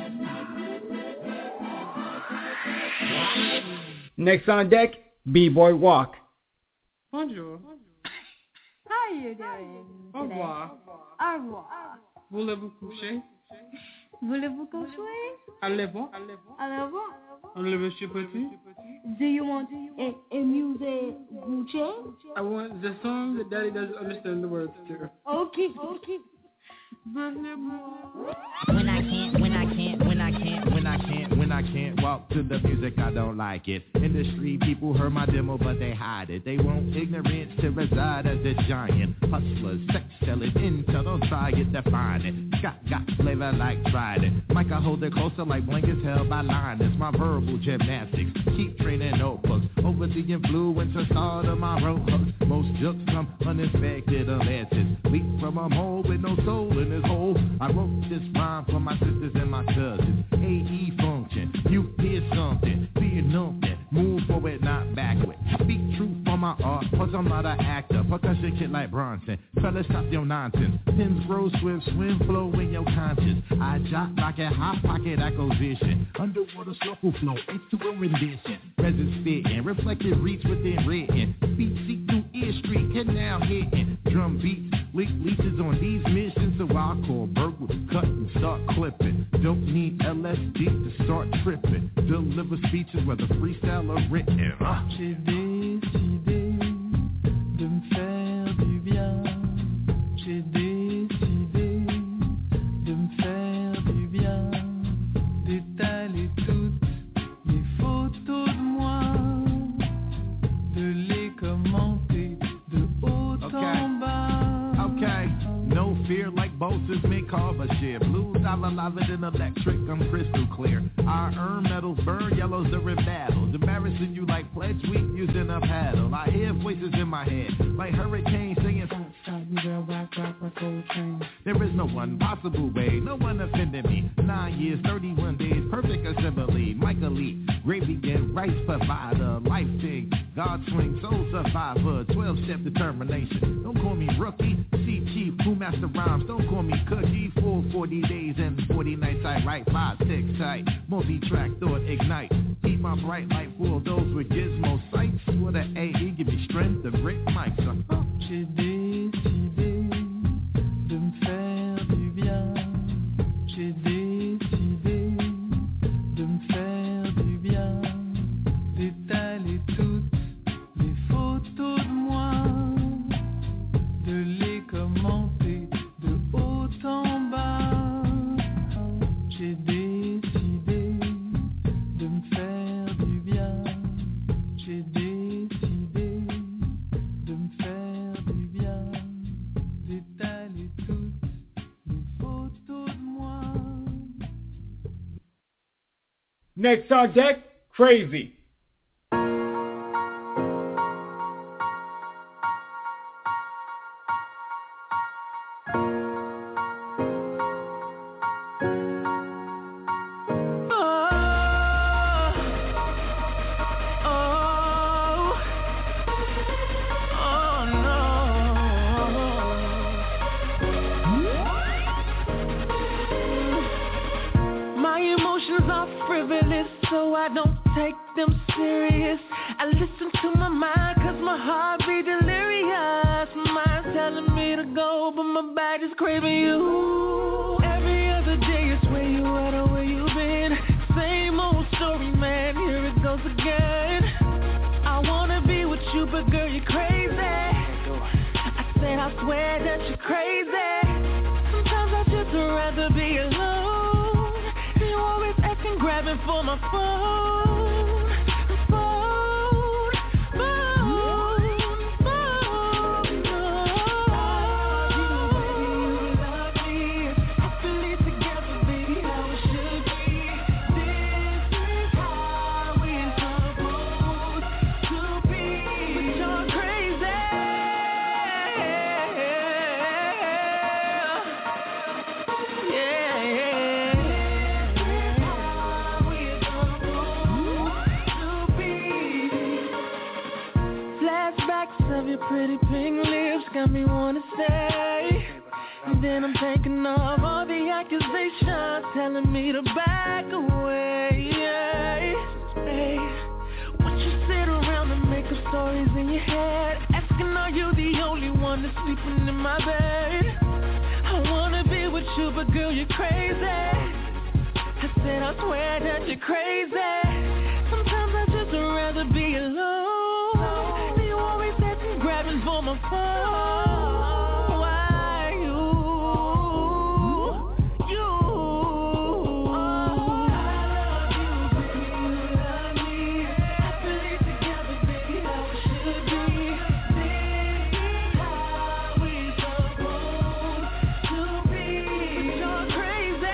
superstar. Next on deck, B-Boy Walk. Bonjour. How are you doing? Au revoir. Au revoir. Voulez-vous coucher? Voulez-vous coucher? Allez-vous? Allez-vous? Monsieur Petit? Do you want a music Gucci? I want the song that Daddy doesn't understand the words to. Okay. When I can't walk to the music, I don't like it. In the street, people heard my demo, but they hide it. They want ignorance to reside as a giant. Hustlers, sex selling, intel, don't try it, define it. Got flavor like Trident. Mike, I hold it closer like blankets held by Linus. My verbal gymnastics, keep training notebooks. Over the influence of start of my road hooks. Most jokes come uninspected alerted. Leap from a mole with no soul in his hole. I wrote this rhyme for my sisters and my cousins. AE function, you hear something, fear nothing. Move forward, not backward. Speak truth on my art, plus I'm not an actor. Percussion kid like Bronson. Fellas, stop your nonsense. Pins grow swift, swim, flow in your conscience. I jot like a hot pocket acquisition. Underwater circle flow, it's to a rendition. Present spitting, reflected reach within written. Feet seek through ear street, and now hitting. Drum beats, leeches on these missions. So I call Berg with a cut and start clipping. Don't need LSD to start tripping. Deliver speeches whether freestyle or written. J'ai décidé de me faire du bien. J'ai décidé de me faire du bien. D'étaler toutes mes photos de moi. De les commenter de haut en bas. Okay, no fear like Bosa's may carve a share. Blues, I'm alive than electric, I'm crystal clear. I earn medals, burn yellows during battles. Embarrassing you like pledge week using a paddle. I hear voices in my head, like hurricanes saying, Stop me, girl, rock, old train. there is no one possible way, no one offended me. 9 years, 31 days, perfect assembly. Michael Lee, gravy and rice provider. Life thing, God swing, soul survivor. 12-step determination. Don't call me rookie. See chief, who master rhymes. Don't call me cookie. Full 40 days and 40 nights. I write 5, 6 tight. Multi-track thought ignite. Keep my bright light full. Those with gizmo sights. With an AE, give me strength to break mics. J'ai décidé de me faire du bien. J'ai décidé de me faire du bien. D'étaler toutes mes photos de moi. De les commenter de haut en bas. J'ai décidé de me faire du bien. J'ai décidé de me faire du bien. D'étaler toutes mes photos de moi. Next on deck, Crazy. frivolous, so I don't take them serious. I listen to my mind, cause my heart be delirious. Mind's telling me to go, but my body is craving you. Every other day is where you at or where you been. Same old story, man, here it goes again. I wanna be with you, but girl, you're crazy. I said I swear that you're crazy. Sometimes I just rather be alone. You always asking, grabbing for my phone. Pretty pink lips got me wanna stay. And then I'm thinking of all the accusations telling me to back away. Hey, won't you sit around and make up stories in your head, asking are you the only one that's sleeping in my bed? I wanna be with you, but girl, you're crazy. I said I swear that you're crazy. Sometimes I just rather be alone. Grabbing for my phone. Why you? I love you, baby, you love me. Happily together, baby, how it should be. This is how we supposed to be. You're crazy.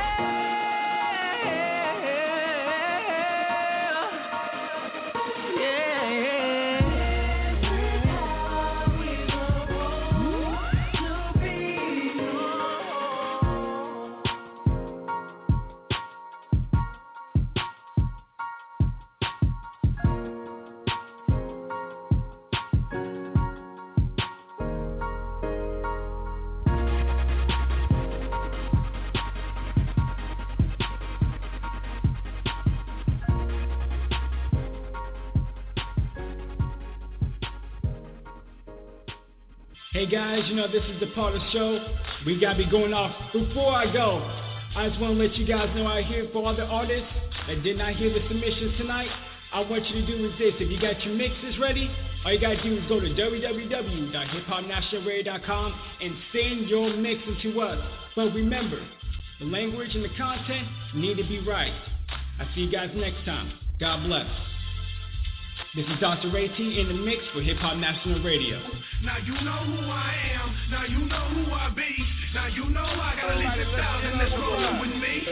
Hey guys, you know this is the part of the show we gotta be going off. Before I go, I just want to let you guys know out here for all the artists that did not hear the submissions tonight, I want you to do is this. If you got your mixes ready, all you gotta do is go to www.hiphopnationalradio.com and send your mixes to us. But remember, the language and the content need to be right. I'll see you guys next time. God bless. This is Dr. Ray T in the mix for Hip Hop National Radio. Now you know who I am. Now you know who I be. Now you know I gotta leave the thousand that's rolling with me.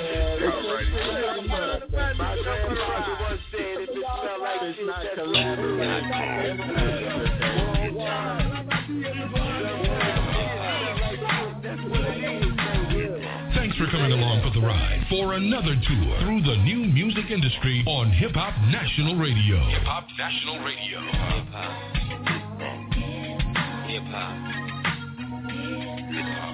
Thanks for coming along for the ride for another tour through the new music industry on Hip Hop National Radio. Hip Hop National Radio. Hip Hop. Hip Hop. Hip Hop.